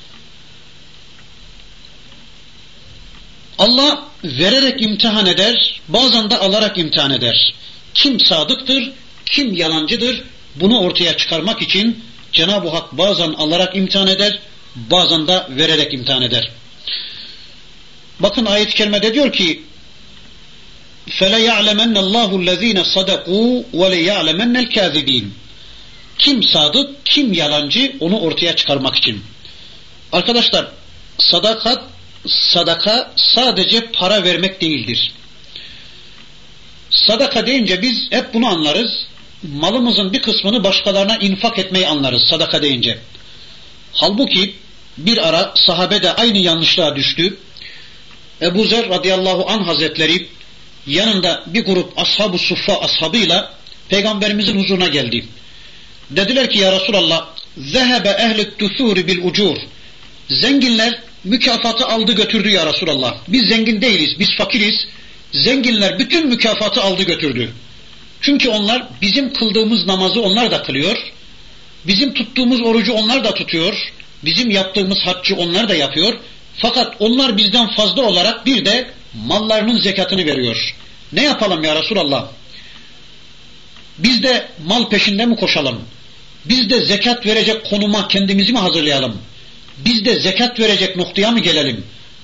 Allah vererek imtihan eder, bazen de alarak imtihan eder. Kim sadıktır, kim yalancıdır, bunu ortaya çıkarmak için Cenab-ı Hak bazen alarak imtihan eder, bazen de vererek imtihan eder. Bakın ayet-i kerimede diyor ki فَلَيَعْلَمَنَّ اللّٰهُ الَّذ۪ينَ صَدَقُوا وَلَيَعْلَمَنَّ الْكَاذِب۪ينَ. Kim sadık, kim yalancı onu ortaya çıkarmak için. Arkadaşlar, sadakat, sadaka sadece para vermek değildir. Sadaka deyince biz hep bunu anlarız. Malımızın bir kısmını başkalarına infak etmeyi anlarız sadaka deyince. Halbuki bir ara sahabe de aynı yanlışlığa düştü. Ebu Zer radıyallahu anh hazretleri yanında bir grup ashab-ı suffa ashabıyla Peygamberimizin huzuruna geldi. Dediler ki ya Resulallah, zehebe ehl-i tüthûri bil ucur. Zenginler mükafatı aldı götürdü ya Resulallah. Biz zengin değiliz, biz fakiriz. Zenginler bütün mükafatı aldı götürdü. Çünkü onlar bizim kıldığımız namazı onlar da kılıyor. Bizim tuttuğumuz orucu onlar da tutuyor. Bizim yaptığımız haccı onlar da yapıyor. Fakat onlar bizden fazla olarak bir de mallarının zekatını veriyor. Ne yapalım ya Resulallah? Biz de mal peşinde mi koşalım? Biz de zekat verecek konuma kendimizi mi hazırlayalım? Biz de zekat verecek noktaya mı gelelim?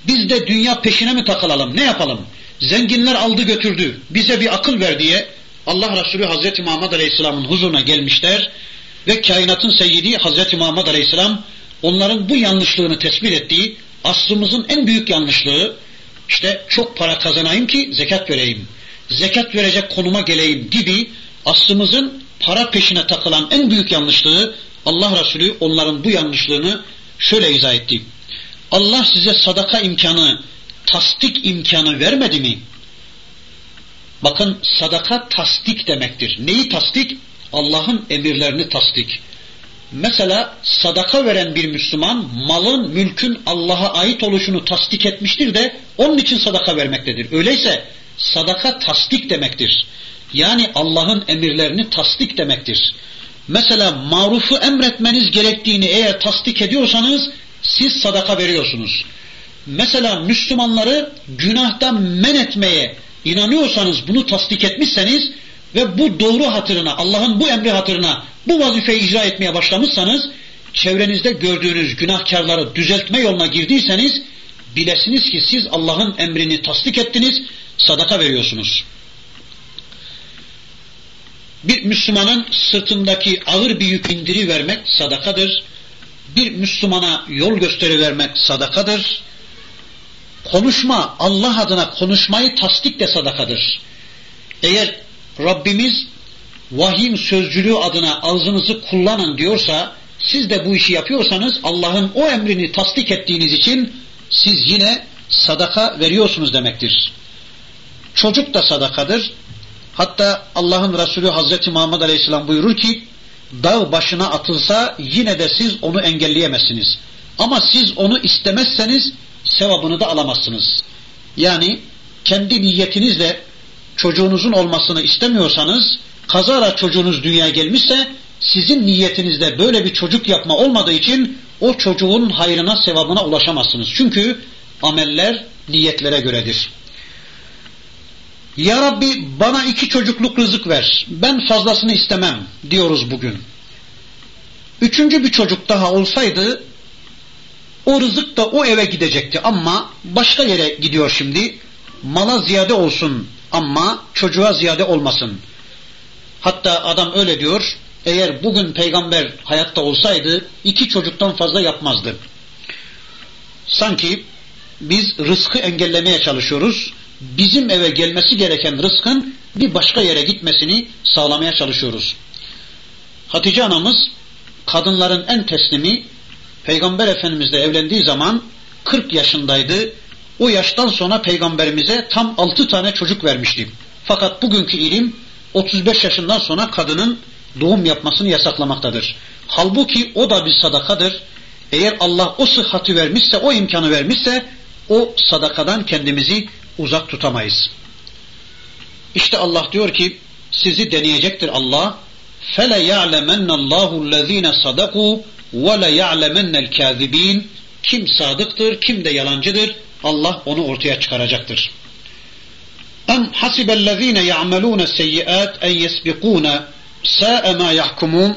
Biz de dünya peşine mi takılalım? Ne yapalım? Zenginler aldı götürdü. Bize bir akıl ver diye Allah Resulü Hazreti Muhammed Aleyhisselam'ın huzuruna gelmişler ve kainatın seyyidi Hazreti Muhammed Aleyhisselam onların bu yanlışlığını tespit ettiği, asrımızın en büyük yanlışlığı, işte çok para kazanayım ki zekat vereyim, zekat verecek konuma geleyim gibi asrımızın para peşine takılan en büyük yanlışlığı, Allah Resulü onların bu yanlışlığını şöyle izah etti. Allah size sadaka imkanı, tasdik imkanı vermedi mi? Bakın, sadaka tasdik demektir. Neyi tasdik? Allah'ın emirlerini tasdik. Mesela sadaka veren bir Müslüman malın, mülkün Allah'a ait oluşunu tasdik etmiştir de onun için sadaka vermektedir. Öyleyse sadaka tasdik demektir. Yani Allah'ın emirlerini tasdik demektir. Mesela marufu emretmeniz gerektiğini eğer tasdik ediyorsanız siz sadaka veriyorsunuz. Mesela Müslümanları günahtan men etmeye inanıyorsanız, bunu tasdik etmişseniz ve bu doğru hatırına, Allah'ın bu emri hatırına bu vazifeyi icra etmeye başlamışsanız, çevrenizde gördüğünüz günahkarları düzeltme yoluna girdiyseniz, bilesiniz ki siz Allah'ın emrini tasdik ettiniz, sadaka veriyorsunuz. Bir Müslümanın sırtındaki ağır bir yük indirivermek sadakadır. Bir Müslümana yol gösterivermek sadakadır. Konuşma, Allah adına konuşmayı tasdik de sadakadır. Eğer Rabbimiz vahyin sözcülüğü adına ağzınızı kullanın diyorsa, siz de bu işi yapıyorsanız Allah'ın o emrini tasdik ettiğiniz için siz yine sadaka veriyorsunuz demektir. Çocuk da sadakadır. Hatta Allah'ın Resulü Hazreti Muhammed Aleyhisselam buyurur ki, dağ başına atılsa yine de siz onu engelleyemezsiniz. Ama siz onu istemezseniz sevabını da alamazsınız. Yani kendi niyetinizle çocuğunuzun olmasını istemiyorsanız, kazara çocuğunuz dünyaya gelmişse, sizin niyetinizde böyle bir çocuk yapma olmadığı için o çocuğun hayrına, sevabına ulaşamazsınız. Çünkü ameller niyetlere göredir. Ya Rabbi bana iki çocukluk rızık ver, ben fazlasını istemem diyoruz bugün. Üçüncü bir çocuk daha olsaydı o rızık da o eve gidecekti ama başka yere gidiyor şimdi. Mala ziyade olsun ama çocuğa ziyade olmasın. Hatta adam öyle diyor, eğer bugün peygamber hayatta olsaydı iki çocuktan fazla yapmazdı. Sanki biz rızkı engellemeye çalışıyoruz. Bizim eve gelmesi gereken rızkın bir başka yere gitmesini sağlamaya çalışıyoruz. Hatice anamız kadınların en teslimi, Peygamber Efendimizle evlendiği zaman kırk yaşındaydı. O yaştan sonra Peygamberimize tam altı tane çocuk vermişti. Fakat bugünkü ilim otuz beş yaşından sonra kadının doğum yapmasını yasaklamaktadır. Halbuki o da bir sadakadır. Eğer Allah o sıhhati vermişse, o imkanı vermişse, o sadakadan kendimizi uzak tutamayız. İşte Allah diyor ki, sizi deneyecektir Allah. فَلَا يَعْلَمَنَّ اللّٰهُ الَّذ۪ينَ صَدَقُوا وَلَا يَعْلَمَنَّ الْكَاذِب۪ينَ Kim sadıktır, kim de yalancıdır, Allah onu ortaya çıkaracaktır. اَمْ حَسِبَ الَّذ۪ينَ يَعْمَلُونَ السَّيِّئَاتِ اَنْ يَسْبِقُونَ سَاءَ مَا يَحْكُمُونَ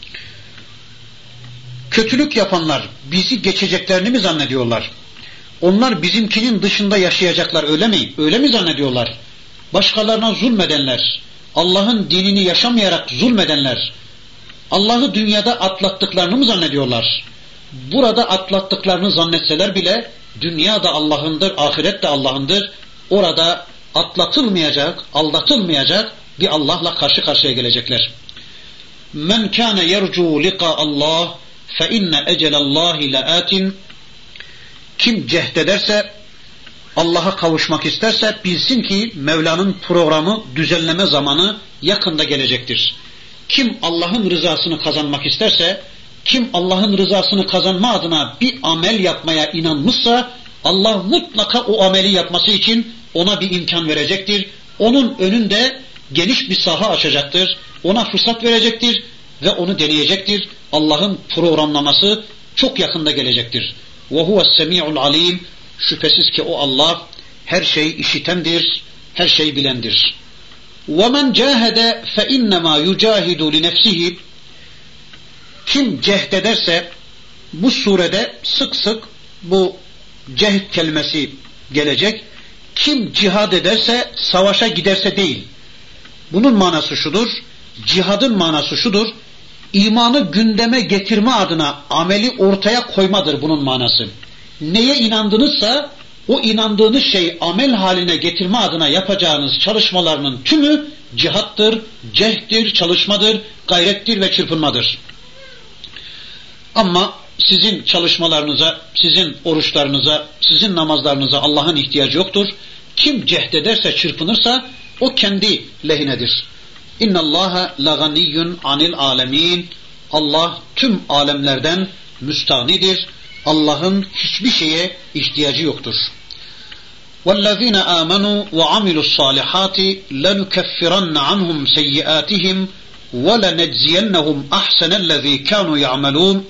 Kötülük yapanlar bizi geçeceklerini mi zannediyorlar? Onlar bizimkinin dışında yaşayacaklar, öyle mi? Öyle mi zannediyorlar? Başkalarına zulmedenler, Allah'ın dinini yaşamayarak zulmedenler, Allah'ı dünyada atlattıklarını mı zannediyorlar? Burada atlattıklarını zannetseler bile, dünya da Allah'ındır, ahiret de Allah'ındır. Orada atlatılmayacak, aldatılmayacak bir Allah'la karşı karşıya gelecekler. Men kâne yercu liqa Allah fe inne ecelallahi leatin Kim cehdederse, Allah'a kavuşmak isterse bilsin ki Mevla'nın programı, düzenleme zamanı yakında gelecektir. Kim Allah'ın rızasını kazanmak isterse, kim Allah'ın rızasını kazanma adına bir amel yapmaya inanmışsa, Allah mutlaka o ameli yapması için ona bir imkan verecektir. Onun önünde geniş bir saha açacaktır. Ona fırsat verecektir ve onu deneyecektir. Allah'ın programlaması çok yakında gelecektir. وَهُوَ السَّمِيعُ الْعَلِيمُ Şüphesiz ki o Allah her şeyi işitendir, her şeyi bilendir. وَمَنْ جَاهَدَ فَاِنَّمَا يُجَاهِدُ لِنَفْسِهِ Kim cehdederse, bu surede sık sık bu cehd kelimesi gelecek. Kim cihad ederse, savaşa giderse değil. Bunun manası şudur, cihadın manası şudur, imanı gündeme getirme adına ameli ortaya koymadır bunun manası. Neye inandınızsa, o inandığınız şey amel haline getirme adına yapacağınız çalışmalarının tümü cihattır, cehddir, çalışmadır, gayrettir ve çırpınmadır. Ama sizin çalışmalarınıza, sizin oruçlarınıza, sizin namazlarınıza Allah'ın ihtiyacı yoktur. Kim cehd ederse, çırpınırsa o kendi lehinedir. İnna Allaha laganiyyun anil alemin. Allah tüm alemlerden müstanidir. Allah'ın hiçbir şeye ihtiyacı yoktur. وَالَّذ۪ينَ آمَنُوا وَعَمِلُوا الصَّالِحَاتِ لَنُكَفِّرَنَّ عَنْهُمْ سَيِّئَاتِهِمْ وَلَنَجْزِيَنَّهُمْ أَحْسَنَ الَّذ۪ي كَانُوا يَعْمَلُونَ.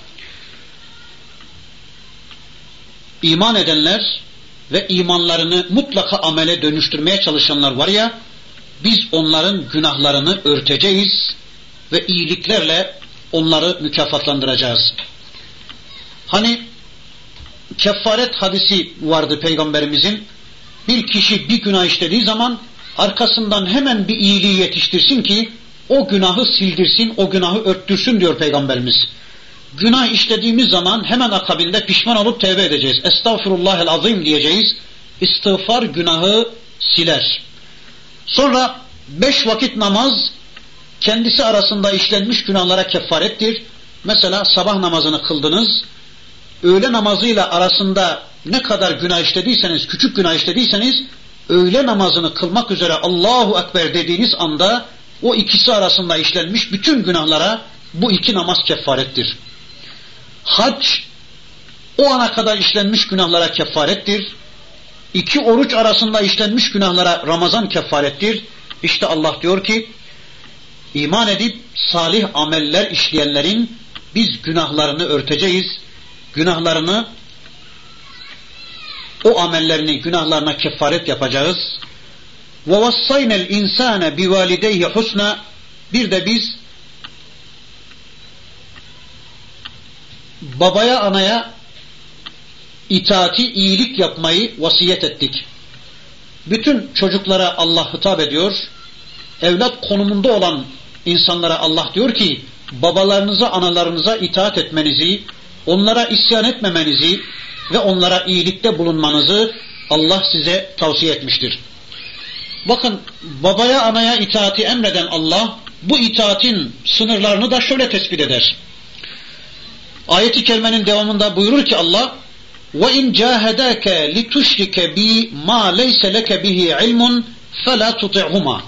İman edenler ve imanlarını mutlaka amele dönüştürmeye çalışanlar var ya, biz onların günahlarını örteceğiz ve iyiliklerle onları mükafatlandıracağız. Hani kefaret hadisi vardı Peygamberimizin, bir kişi bir günah işlediği zaman arkasından hemen bir iyiliği yetiştirsin ki o günahı sildirsin, o günahı örttürsün diyor Peygamberimiz. Günah işlediğimiz zaman hemen akabinde pişman olup tevbe edeceğiz. Estağfirullahel azim diyeceğiz. İstiğfar günahı siler. Sonra beş vakit namaz kendisi arasında işlenmiş günahlara kefarettir. Mesela sabah namazını kıldınız, öğle namazıyla arasında ne kadar günah işlediyseniz, küçük günah işlediyseniz, öğle namazını kılmak üzere Allahu Ekber dediğiniz anda o ikisi arasında işlenmiş bütün günahlara bu iki namaz kefarettir. Hac o ana kadar işlenmiş günahlara kefarettir. İki oruç arasında işlenmiş günahlara Ramazan kefarettir. İşte Allah diyor ki, iman edip salih ameller işleyenlerin biz günahlarını örteceğiz. Günahlarını, o amellerini, günahlarına kefaret yapacağız. وَوَصَّيْنَ الْاِنْسَانَ بِوَالِدَيْهِ حُسْنًا. Bir de biz babaya, anaya itaati, iyilik yapmayı vasiyet ettik. Bütün çocuklara Allah hitap ediyor. Evlat konumunda olan insanlara Allah diyor ki, babalarınıza, analarınıza itaat etmenizi, onlara isyan etmemenizi ve onlara iyilikte bulunmanızı Allah size tavsiye etmiştir. Bakın, babaya, anaya itaati emreden Allah, bu itaatin sınırlarını da şöyle tespit eder. Ayet-i kerimenin devamında buyurur ki Allah, وَاِنْ جَاهَدَاكَ لِتُشْرِكَ بِي مَا لَيْسَ لَكَ بِهِ عِلْمٌ فَلَا تُطِعْهُمَا.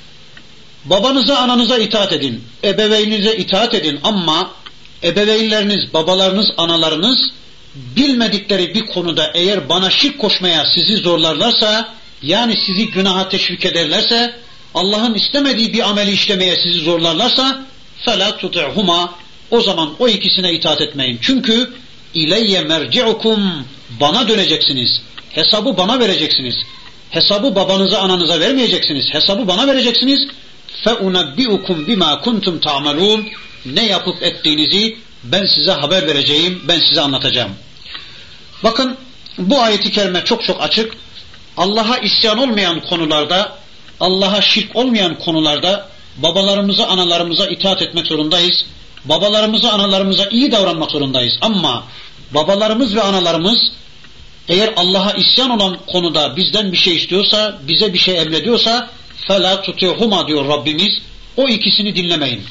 Babanıza, ananıza itaat edin, ebeveyninize itaat edin ama ebeveynleriniz, babalarınız, analarınız bilmedikleri bir konuda eğer bana şirk koşmaya sizi zorlarlarsa, yani sizi günaha teşvik ederlerse, Allah'ın istemediği bir ameli işlemeye sizi zorlarlarsa فَلَا تُطِعْهُمَا. O zaman o ikisine itaat etmeyin. Çünkü İleyye merci'ukum, bana döneceksiniz. Hesabı bana vereceksiniz. Hesabı babanıza, ananıza vermeyeceksiniz. Hesabı bana vereceksiniz. فَاُنَبِّئُكُمْ بِمَا كُنْتُمْ تَعْمَلُونَ. Ne yapıp ettiğinizi ben size haber vereceğim, ben size anlatacağım. Bakın, bu ayet-i kerime çok çok açık. Allah'a isyan olmayan konularda, Allah'a şirk olmayan konularda babalarımıza, analarımıza itaat etmek zorundayız. Babalarımıza, analarımıza iyi davranmak zorundayız. Ama babalarımız ve analarımız eğer Allah'a isyan olan konuda bizden bir şey istiyorsa, bize bir şey emrediyorsa فَلَا تُطِعْهُمَا diyor Rabbimiz. O ikisini dinlemeyin.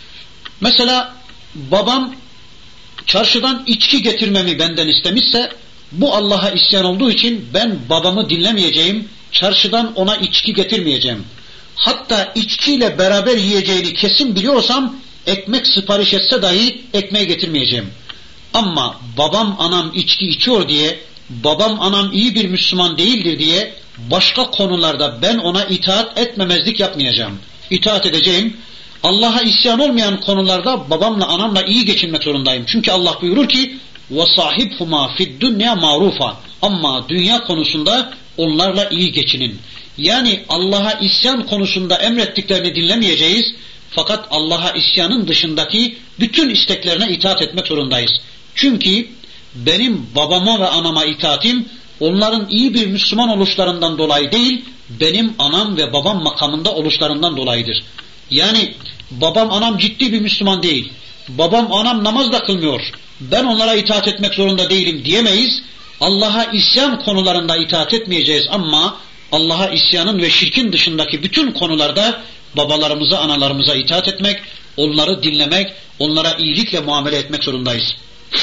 Mesela babam çarşıdan içki getirmemi benden istemişse, bu Allah'a isyan olduğu için ben babamı dinlemeyeceğim, çarşıdan ona içki getirmeyeceğim. Hatta içkiyle beraber yiyeceğini kesin biliyorsam, ekmek sipariş etse dahi ekmeği getirmeyeceğim. Ama babam, anam içki içiyor diye, babam, anam iyi bir Müslüman değildir diye başka konularda ben ona itaat etmemezlik yapmayacağım. İtaat edeceğim. Allah'a isyan olmayan konularda babamla, anamla iyi geçinmek zorundayım. Çünkü Allah buyurur ki وَصَاحِبْهُمَا فِي الدُّنْيَا مَعْرُوفًا. Ama dünya konusunda onlarla iyi geçinin. Yani Allah'a isyan konusunda emrettiklerini dinlemeyeceğiz. Fakat Allah'a isyanın dışındaki bütün isteklerine itaat etmek zorundayız. Çünkü benim babama ve anama itaatim onların iyi bir Müslüman oluşlarından dolayı değil, benim anam ve babam makamında oluşlarından dolayıdır. Yani babam anam ciddi bir Müslüman değil, babam anam namaz da kılmıyor, ben onlara itaat etmek zorunda değilim diyemeyiz. Allah'a isyan konularında itaat etmeyeceğiz ama Allah'a isyanın ve şirkin dışındaki bütün konularda babalarımıza, analarımıza itaat etmek, onları dinlemek, onlara iyilikle muamele etmek zorundayız.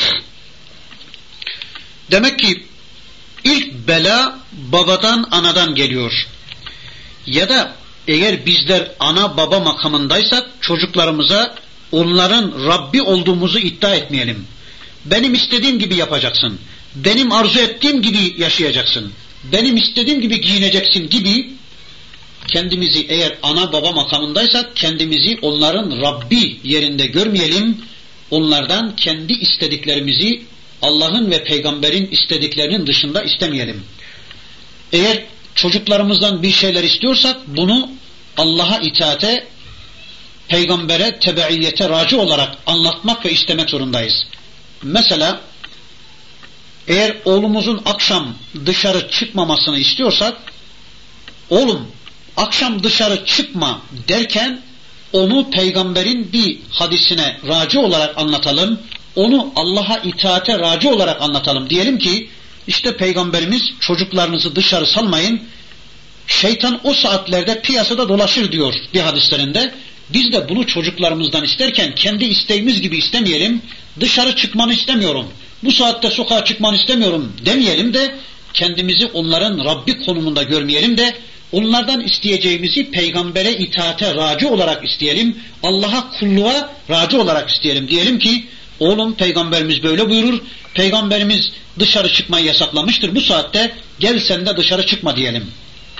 Demek ki ilk bela babadan, anadan geliyor. Ya da eğer bizler ana baba makamındaysak çocuklarımıza onların Rabbi olduğumuzu iddia etmeyelim. Benim istediğim gibi yapacaksın, benim arzu ettiğim gibi yaşayacaksın, benim istediğim gibi giyineceksin gibi kendimizi, eğer ana baba makamındaysak kendimizi onların Rabbi yerinde görmeyelim. Onlardan kendi istediklerimizi Allah'ın ve peygamberin istediklerinin dışında istemeyelim. Eğer çocuklarımızdan bir şeyler istiyorsak bunu Allah'a itaate, peygambere tebeiyete raci olarak anlatmak ve istemek zorundayız. Mesela eğer oğlumuzun akşam dışarı çıkmamasını istiyorsak, oğlum akşam dışarı çıkma derken onu peygamberin bir hadisine raci olarak anlatalım, onu Allah'a itaate raci olarak anlatalım. Diyelim ki işte peygamberimiz çocuklarınızı dışarı salmayın, şeytan o saatlerde piyasada dolaşır diyor bir hadislerinde. Biz de bunu çocuklarımızdan isterken kendi isteğimiz gibi istemeyelim, dışarı çıkmanı istemiyorum, bu saatte sokağa çıkmanı istemiyorum demeyelim de kendimizi onların Rabbi konumunda görmeyelim de onlardan isteyeceğimizi peygambere itaate raci olarak isteyelim, Allah'a kulluğa raci olarak isteyelim. Diyelim ki oğlum peygamberimiz böyle buyurur, peygamberimiz dışarı çıkmayı yasaklamıştır, bu saatte gel sen de dışarı çıkma diyelim.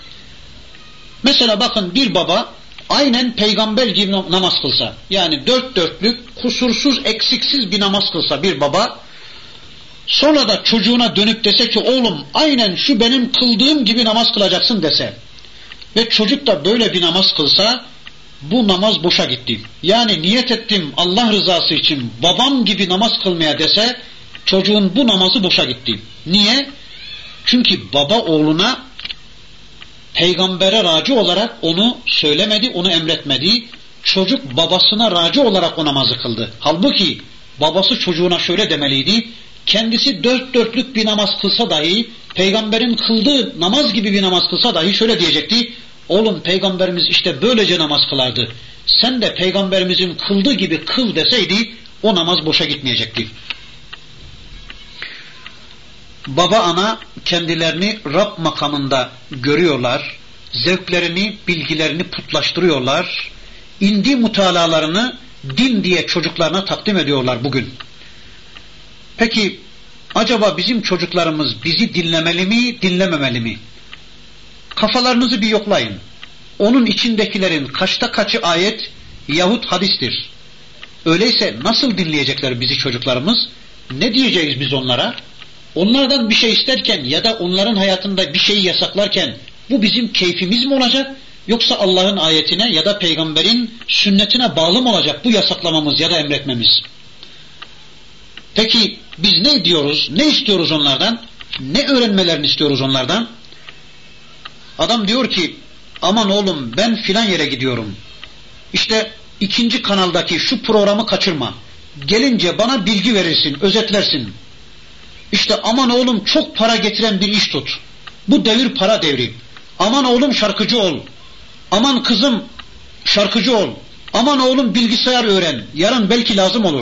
Mesela bakın, bir baba aynen peygamber gibi namaz kılsa, yani dört dörtlük kusursuz eksiksiz bir namaz kılsa bir baba, sonra da çocuğuna dönüp dese ki oğlum aynen şu benim kıldığım gibi namaz kılacaksın dese ve çocuk da böyle bir namaz kılsa, bu namaz boşa gitti. Yani niyet ettim Allah rızası için babam gibi namaz kılmaya dese, çocuğun bu namazı boşa gitti. Niye? Çünkü baba oğluna peygambere raci olarak onu söylemedi, onu emretmedi. Çocuk babasına raci olarak o namazı kıldı. Halbuki babası çocuğuna şöyle demeliydi, kendisi dört dörtlük bir namaz kılsa dahi, peygamberin kıldığı namaz gibi bir namaz kılsa dahi şöyle diyecekti, oğlum peygamberimiz işte böylece namaz kılardı, sen de peygamberimizin kıldığı gibi kıl deseydi o namaz boşa gitmeyecekti. Baba ana kendilerini Rab makamında görüyorlar, zevklerini, bilgilerini putlaştırıyorlar, indi mutalalarını din diye çocuklarına takdim ediyorlar bugün. Peki acaba bizim çocuklarımız bizi dinlemeli mi, dinlememeli mi? Kafalarınızı bir yoklayın. Onun içindekilerin kaçta kaçı ayet yahut hadistir? Öyleyse nasıl dinleyecekler bizi çocuklarımız? Ne diyeceğiz biz onlara? Onlardan bir şey isterken ya da onların hayatında bir şeyi yasaklarken bu bizim keyfimiz mi olacak? Yoksa Allah'ın ayetine ya da peygamberin sünnetine bağlı mı olacak bu yasaklamamız ya da emretmemiz? Peki biz ne diyoruz, ne istiyoruz onlardan? Ne öğrenmelerini istiyoruz onlardan? Adam diyor ki, aman oğlum ben filan yere gidiyorum, İşte ikinci kanaldaki şu programı kaçırma, gelince bana bilgi verirsin, özetlersin. İşte aman oğlum çok para getiren bir iş tut, bu devir para devri. Aman oğlum şarkıcı ol, aman kızım şarkıcı ol, aman oğlum bilgisayar öğren, yarın belki lazım olur.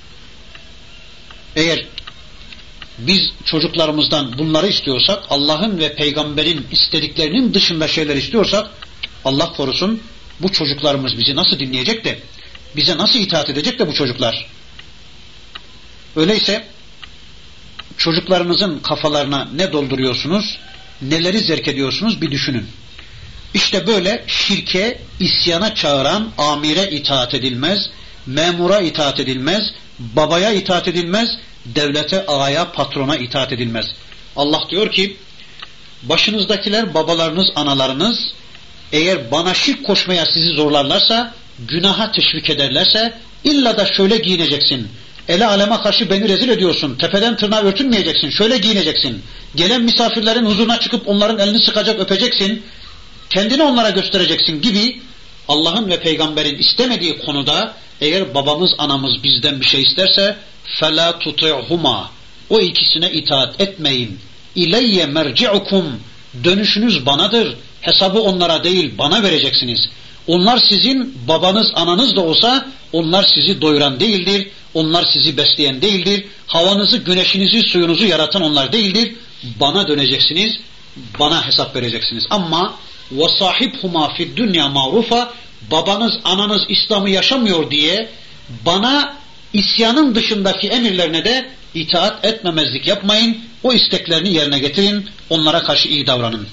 Eğer biz çocuklarımızdan bunları istiyorsak, Allah'ın ve peygamberin istediklerinin dışında şeyler istiyorsak, Allah korusun, bu çocuklarımız bizi nasıl dinleyecek de, bize nasıl itaat edecek de bu çocuklar? Öyleyse çocuklarınızın kafalarına ne dolduruyorsunuz, neleri zerk ediyorsunuz bir düşünün. İşte böyle şirke, isyana çağıran amire itaat edilmez, memura itaat edilmez, babaya itaat edilmez, devlete, ağaya, patrona itaat edilmez. Allah diyor ki, başınızdakiler babalarınız, analarınız, eğer bana şirk koşmaya sizi zorlarlarsa, günaha teşvik ederlerse, illa da şöyle giyineceksin, ele aleme karşı beni rezil ediyorsun, tepeden tırnağa örtünmeyeceksin, şöyle giyineceksin, gelen misafirlerin huzuruna çıkıp onların elini sıkacak, öpeceksin, kendini onlara göstereceksin gibi Allah'ın ve peygamberin istemediği konuda eğer babamız anamız bizden bir şey isterse فَلَا تُطِعْهُمَا o ikisine itaat etmeyin. İleyye merci'ukum dönüşünüz banadır. Hesabı onlara değil bana vereceksiniz. Onlar sizin babanız ananız da olsa onlar sizi doyuran değildir. Onlar sizi besleyen değildir. Havanızı, güneşinizi, suyunuzu yaratan onlar değildir. Bana döneceksiniz. Bana hesap vereceksiniz. Ama وَصَاحِبْهُمَا فِي الدُّنْيَا مَعْرُوفًا babanız ananız İslam'ı yaşamıyor diye bana isyanın dışındaki emirlerine de itaat etmemezlik yapmayın. O isteklerini yerine getirin. Onlara karşı iyi davranın.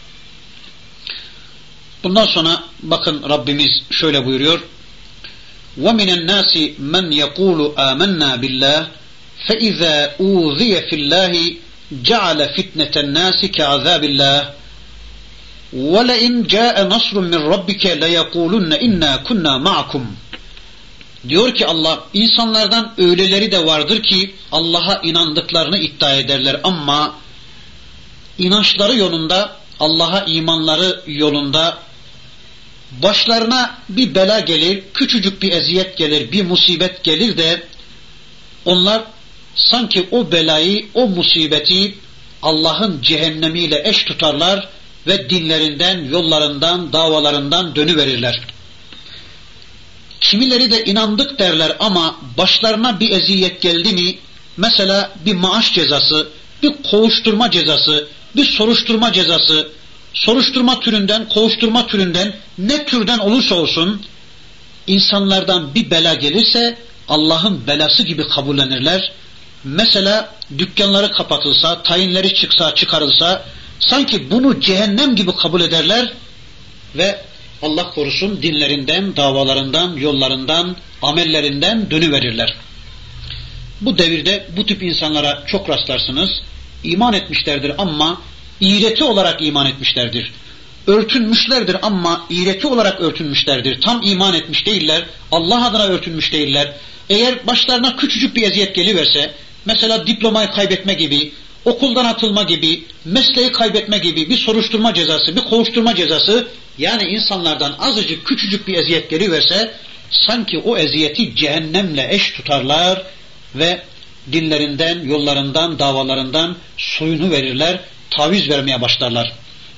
Bundan sonra bakın Rabbimiz şöyle buyuruyor. وَمِنَ النَّاسِ مَنْ يَقُولُ آمَنَّا بِاللّٰهِ فَإِذَا أُوذِيَ فِي اللّٰهِ جَعَلَ فِتْنَةَ النَّاسِ كَعَذَابِ اللّٰهِ وَلَئِنْ جَاءَ نَصْرٌ مِنْ رَبِّكَ لَيَقُولُنَّ اِنَّا كُنَّا مَعَكُمْ Diyor ki Allah, insanlardan öyleleri de vardır ki Allah'a inandıklarını iddia ederler ama inançları yolunda, Allah'a imanları yolunda başlarına bir bela gelir, küçücük bir eziyet gelir, bir musibet gelir de onlar sanki o belayı, o musibeti Allah'ın cehennemiyle eş tutarlar ve dinlerinden, yollarından, davalarından dönüverirler. Kimileri de inandık derler ama başlarına bir eziyet geldi mi, mesela bir maaş cezası, bir kovuşturma cezası, bir soruşturma cezası, soruşturma türünden, kovuşturma türünden, ne türden olursa olsun, insanlardan bir bela gelirse Allah'ın belası gibi kabullenirler. Mesela dükkanları kapatılsa, tayinleri çıksa, çıkarılsa, sanki bunu cehennem gibi kabul ederler ve Allah korusun dinlerinden, davalarından, yollarından, amellerinden dönüverirler. Bu devirde bu tip insanlara çok rastlarsınız. İman etmişlerdir ama iğreti olarak iman etmişlerdir. Örtünmüşlerdir ama iğreti olarak örtünmüşlerdir. Tam iman etmiş değiller. Allah adına örtünmüş değiller. Eğer başlarına küçücük bir eziyet geliverse, mesela diplomayı kaybetme gibi, okuldan atılma gibi, mesleği kaybetme gibi bir soruşturma cezası, bir kovuşturma cezası, yani insanlardan azıcık küçücük bir eziyet geliverse sanki o eziyeti cehennemle eş tutarlar ve dinlerinden, yollarından, davalarından soyunu verirler, taviz vermeye başlarlar.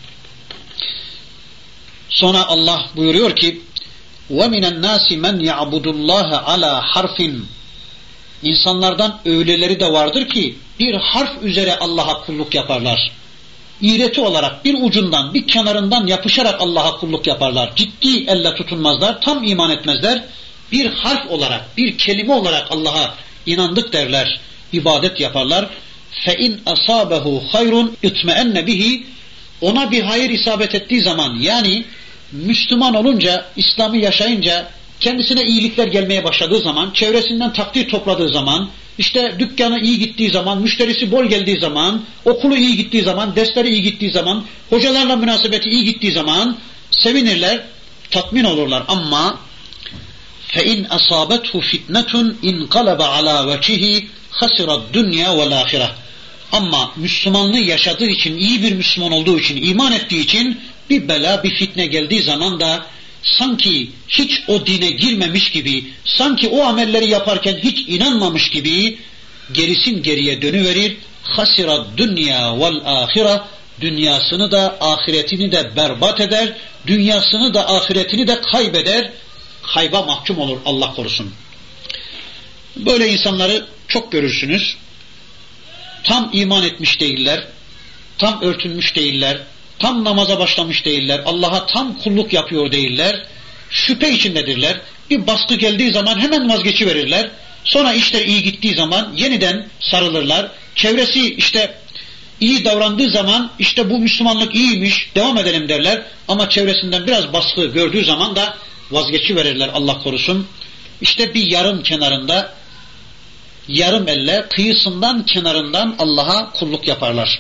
Sonra Allah buyuruyor ki وَمِنَ النَّاسِ مَنْ يَعْبُدُ اللّٰهَ عَلَى حَرْفٍ İnsanlardan öyleleri de vardır ki bir harf üzere Allah'a kulluk yaparlar. İğreti olarak bir ucundan, bir kenarından yapışarak Allah'a kulluk yaparlar. Ciddi elle tutunmazlar, tam iman etmezler. Bir harf olarak, bir kelime olarak Allah'a inandık derler, ibadet yaparlar. فَاِنْ أَصَابَهُ خَيْرٌ اِتْمَأَنَّ بِهِ Ona bir hayır isabet ettiği zaman, yani Müslüman olunca, İslam'ı yaşayınca, kendisine iyilikler gelmeye başladığı zaman, çevresinden takdir topladığı zaman, işte dükkanı iyi gittiği zaman, müşterisi bol geldiği zaman, okulu iyi gittiği zaman, dersleri iyi gittiği zaman, hocalarla münasebeti iyi gittiği zaman sevinirler, tatmin olurlar. Ama فَاِنْ أَصَابَتْهُ فِتْنَةٌ اِنْقَلَبَ عَلَى وَجْهِهِ خَسِرَ الدُّنْيَا وَالْآخِرَةِ Ama Müslümanlığı yaşadığı için, iyi bir Müslüman olduğu için, iman ettiği için bir bela, bir fitne geldiği zaman da sanki hiç o dine girmemiş gibi, sanki o amelleri yaparken hiç inanmamış gibi gerisin geriye dönüverir. Hasira dünya vel ahire dünyasını da ahiretini de berbat eder, dünyasını da ahiretini de kaybeder, kayba mahkum olur, Allah korusun. Böyle insanları çok görürsünüz. Tam iman etmiş değiller, tam örtünmüş değiller, tam namaza başlamış değiller, Allah'a tam kulluk yapıyor değiller, şüphe içindedirler. Bir baskı geldiği zaman hemen vazgeçiverirler. Sonra işler iyi gittiği zaman yeniden sarılırlar. Çevresi işte iyi davrandığı zaman işte bu Müslümanlık iyiymiş, devam edelim derler. Ama çevresinden biraz baskı gördüğü zaman da vazgeçiverirler, Allah korusun. İşte bir yarım kenarında, yarım elle kıyısından kenarından Allah'a kulluk yaparlar.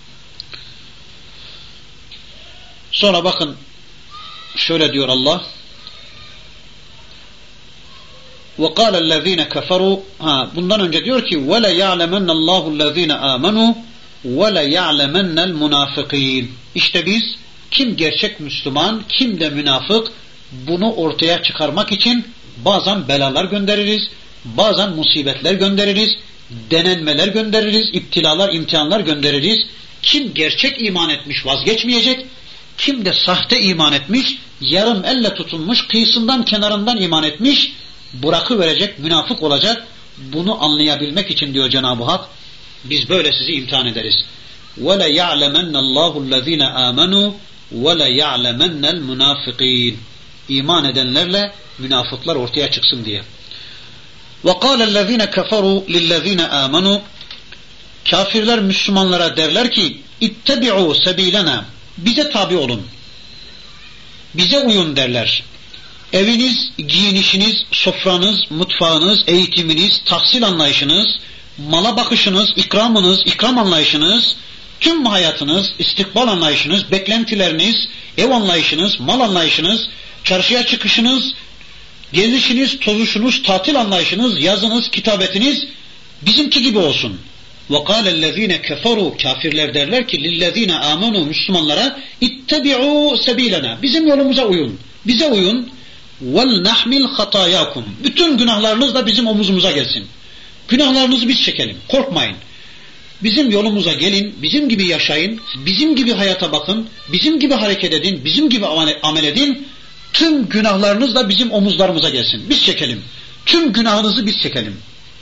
Sonra bakın şöyle diyor Allah. وَقَالَ الَّذ۪ينَ كَفَرُوا ha, bundan önce diyor ki وَلَيَعْلَمَنَّ اللّٰهُ الَّذ۪ينَ آمَنُوا وَلَيَعْلَمَنَّ الْمُنَافِقِينَ. İşte biz kim gerçek Müslüman, kim de münafık, bunu ortaya çıkarmak için bazen belalar göndeririz, bazen musibetler göndeririz, denenmeler göndeririz, iptilalar, imtihanlar göndeririz. Kim gerçek iman etmiş vazgeçmeyecek, kim de sahte iman etmiş, yarım elle tutulmuş, kıyısından kenarından iman etmiş, bırakıverecek, münafık olacak. Bunu anlayabilmek için diyor Cenab-ı Hak, biz böyle sizi imtihan ederiz. وَلَيَعْلَمَنَّ اللّٰهُ الَّذ۪ينَ آمَنُوا وَلَيَعْلَمَنَّ الْمُنَافِقِينَ. İman edenlerle münafıklar ortaya çıksın diye. وَقَالَ الَّذ۪ينَ كَفَرُوا لِلَّذ۪ينَ آمَنُوا. Kafirler Müslümanlara derler ki اِتَّبِعُوا سَب۪يلَنَا. Bize tabi olun, bize uyun derler. Eviniz, giyinişiniz, sofranız, mutfağınız, eğitiminiz, tahsil anlayışınız, mala bakışınız, ikramınız, ikram anlayışınız, tüm hayatınız, istikbal anlayışınız, beklentileriniz, ev anlayışınız, mal anlayışınız, çarşıya çıkışınız, gezişiniz, tozuşunuz, tatil anlayışınız, yazınız, kitabetiniz bizimki gibi olsun. وَقَالَ الَّذ۪ينَ كَفَرُوا. Kafirler derler ki لِلَّذ۪ينَ آمَنُوا. Müslümanlara اِتَّبِعُوا سَب۪يلَنَا. Bizim yolumuza uyun, bize uyun. وَلْنَحْمِلْ خَطَايَاكُمْ. Bütün günahlarınız da bizim omuzumuza gelsin. Günahlarınızı biz çekelim, korkmayın. Bizim yolumuza gelin, bizim gibi yaşayın, bizim gibi hayata bakın, bizim gibi hareket edin, bizim gibi amel edin. Tüm günahlarınız da bizim omuzlarımıza gelsin. Biz çekelim. Tüm günahınızı biz çekelim.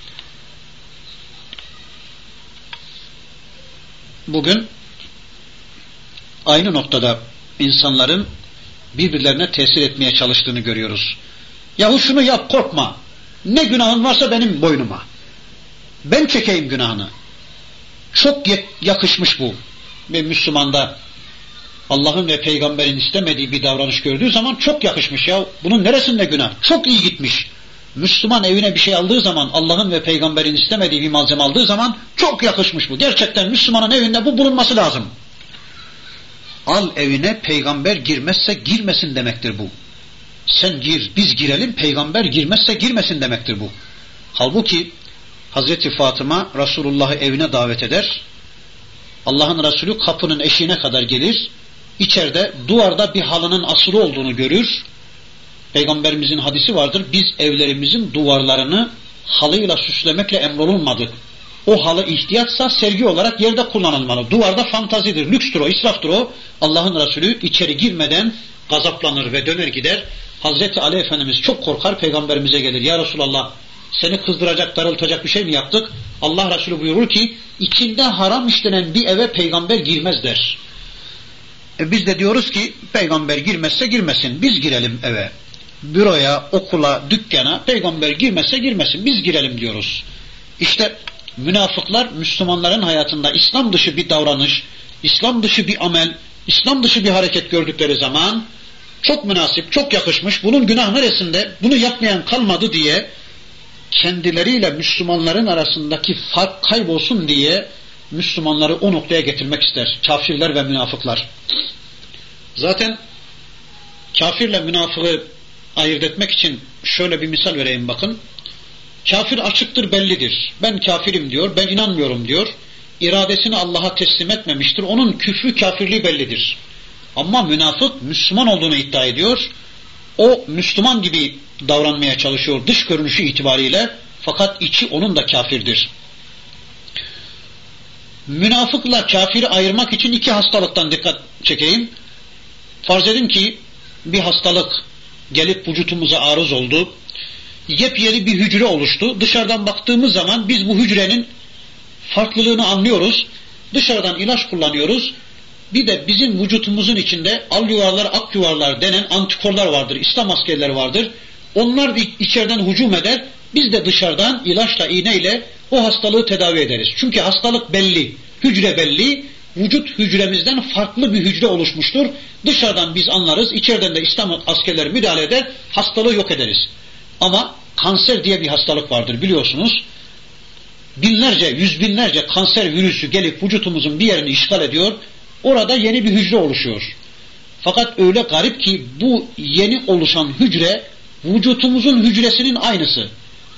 Bugün aynı noktada insanların birbirlerine tesir etmeye çalıştığını görüyoruz. Yahu şunu yap, korkma. Ne günahın varsa benim boynuma. Ben çekeyim günahını. Çok yakışmış bu. Bir Müslümanda Allah'ın ve peygamberin istemediği bir davranış gördüğü zaman çok yakışmış ya. Bunun neresinde günah? Çok iyi gitmiş. Müslüman evine bir şey aldığı zaman, Allah'ın ve peygamberin istemediği bir malzeme aldığı zaman çok yakışmış bu. Gerçekten Müslümanın evinde bu bulunması lazım. Al evine, peygamber girmezse girmesin demektir bu. Sen gir, biz girelim, peygamber girmezse girmesin demektir bu. Halbuki Hazreti Fatıma Resulullah'ı evine davet eder. Allah'ın Resulü kapının eşiğine kadar gelir. İçeride duvarda bir halının asılı olduğunu görür. Peygamberimizin hadisi vardır. Biz evlerimizin duvarlarını halıyla süslemekle emrolunmadık. O halı ihtiyaçsa sergi olarak yerde kullanılmalı. Duvarda fantazidir, lükstür o, israftır o. Allah'ın Resulü içeri girmeden gazaplanır ve döner gider. Hazreti Ali Efendimiz çok korkar, peygamberimize gelir. Ya Resulallah, seni kızdıracak, darıltacak bir şey mi yaptık? Allah Resulü buyurur ki içinde haram işlenen bir eve peygamber girmez der. E biz de diyoruz ki peygamber girmezse girmesin, biz girelim eve. Büroya, okula, dükkana peygamber girmezse girmesin, biz girelim diyoruz. İşte münafıklar Müslümanların hayatında İslam dışı bir davranış, İslam dışı bir amel, İslam dışı bir hareket gördükleri zaman çok münasip, çok yakışmış, bunun günah neresinde, bunu yapmayan kalmadı diye kendileriyle Müslümanların arasındaki fark kaybolsun diye Müslümanları o noktaya getirmek ister. Kafirler ve münafıklar. Zaten kafirle münafığı ayırt etmek için şöyle bir misal vereyim bakın. Kafir açıktır, bellidir. Ben kafirim diyor, ben inanmıyorum diyor. İradesini Allah'a teslim etmemiştir. Onun küfrü, kafirliği bellidir. Ama münafık Müslüman olduğunu iddia ediyor. O Müslüman gibi davranmaya çalışıyor dış görünüşü itibariyle, fakat içi onun da kafirdir. Münafıkla kafiri ayırmak için iki hastalıktan dikkat çekeyim. Farz edin ki bir hastalık gelip vücutumuza arız oldu. Yepyeni bir hücre oluştu. Dışarıdan baktığımız zaman biz bu hücrenin farklılığını anlıyoruz. Dışarıdan ilaç kullanıyoruz. Bir de bizim vücutumuzun içinde al yuvarlar, ak yuvarlar denen antikorlar vardır, İslam askerleri vardır. Onlar içeriden hücum eder. Biz de dışarıdan ilaçla, iğneyle o hastalığı tedavi ederiz. Çünkü hastalık belli, hücre belli. Vücut hücremizden farklı bir hücre oluşmuştur. Dışarıdan biz anlarız, içeriden de İslam askerleri müdahale eder, hastalığı yok ederiz. Ama kanser diye bir hastalık vardır biliyorsunuz. Binlerce, yüz binlerce kanser virüsü gelip vücutumuzun bir yerini işgal ediyor. Orada yeni bir hücre oluşuyor. Fakat öyle garip ki bu yeni oluşan hücre vücutumuzun hücresinin aynısı.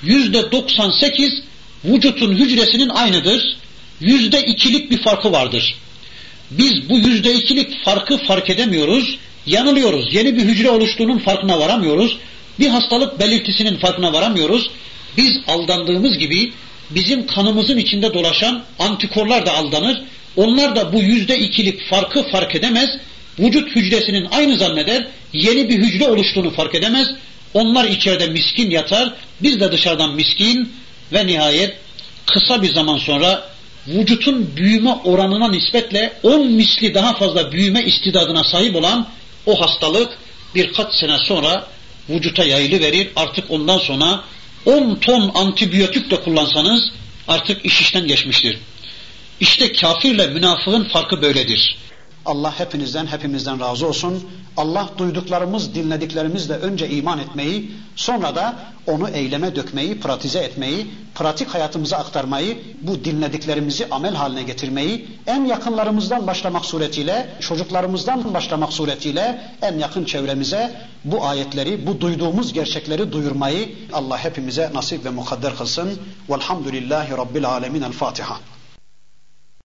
yüzde doksan sekiz vücutun hücresinin aynıdır. Yüzde ikilik bir farkı vardır. Biz bu yüzde ikilik farkı fark edemiyoruz, yanılıyoruz. Yeni bir hücre oluştuğunun farkına varamıyoruz. Bir hastalık belirtisinin farkına varamıyoruz. Biz aldandığımız gibi bizim kanımızın içinde dolaşan antikorlar da aldanır. Onlar da bu yüzde ikilik farkı fark edemez. Vücut hücresinin aynı zanneder. Yeni bir hücre oluştuğunu fark edemez. Onlar içeride miskin yatar. Biz de dışarıdan miskin ve nihayet kısa bir zaman sonra vücutun büyüme oranına nispetle on misli daha fazla büyüme istidadına sahip olan o hastalık birkaç sene sonra vücuta yayılıverir. Artık ondan sonra on ton antibiyotik de kullansanız artık iş işten geçmiştir. İşte kafirle münafığın farkı böyledir. Allah hepinizden, hepimizden razı olsun. Allah duyduklarımız, dinlediklerimizle önce iman etmeyi, sonra da onu eyleme dökmeyi, pratize etmeyi, pratik hayatımıza aktarmayı, bu dinlediklerimizi amel haline getirmeyi, en yakınlarımızdan başlamak suretiyle, çocuklarımızdan başlamak suretiyle en yakın çevremize bu ayetleri, bu duyduğumuz gerçekleri duyurmayı Allah hepimize nasip ve mukadder kılsın. Velhamdülillahi Rabbil alemin. El Fatiha.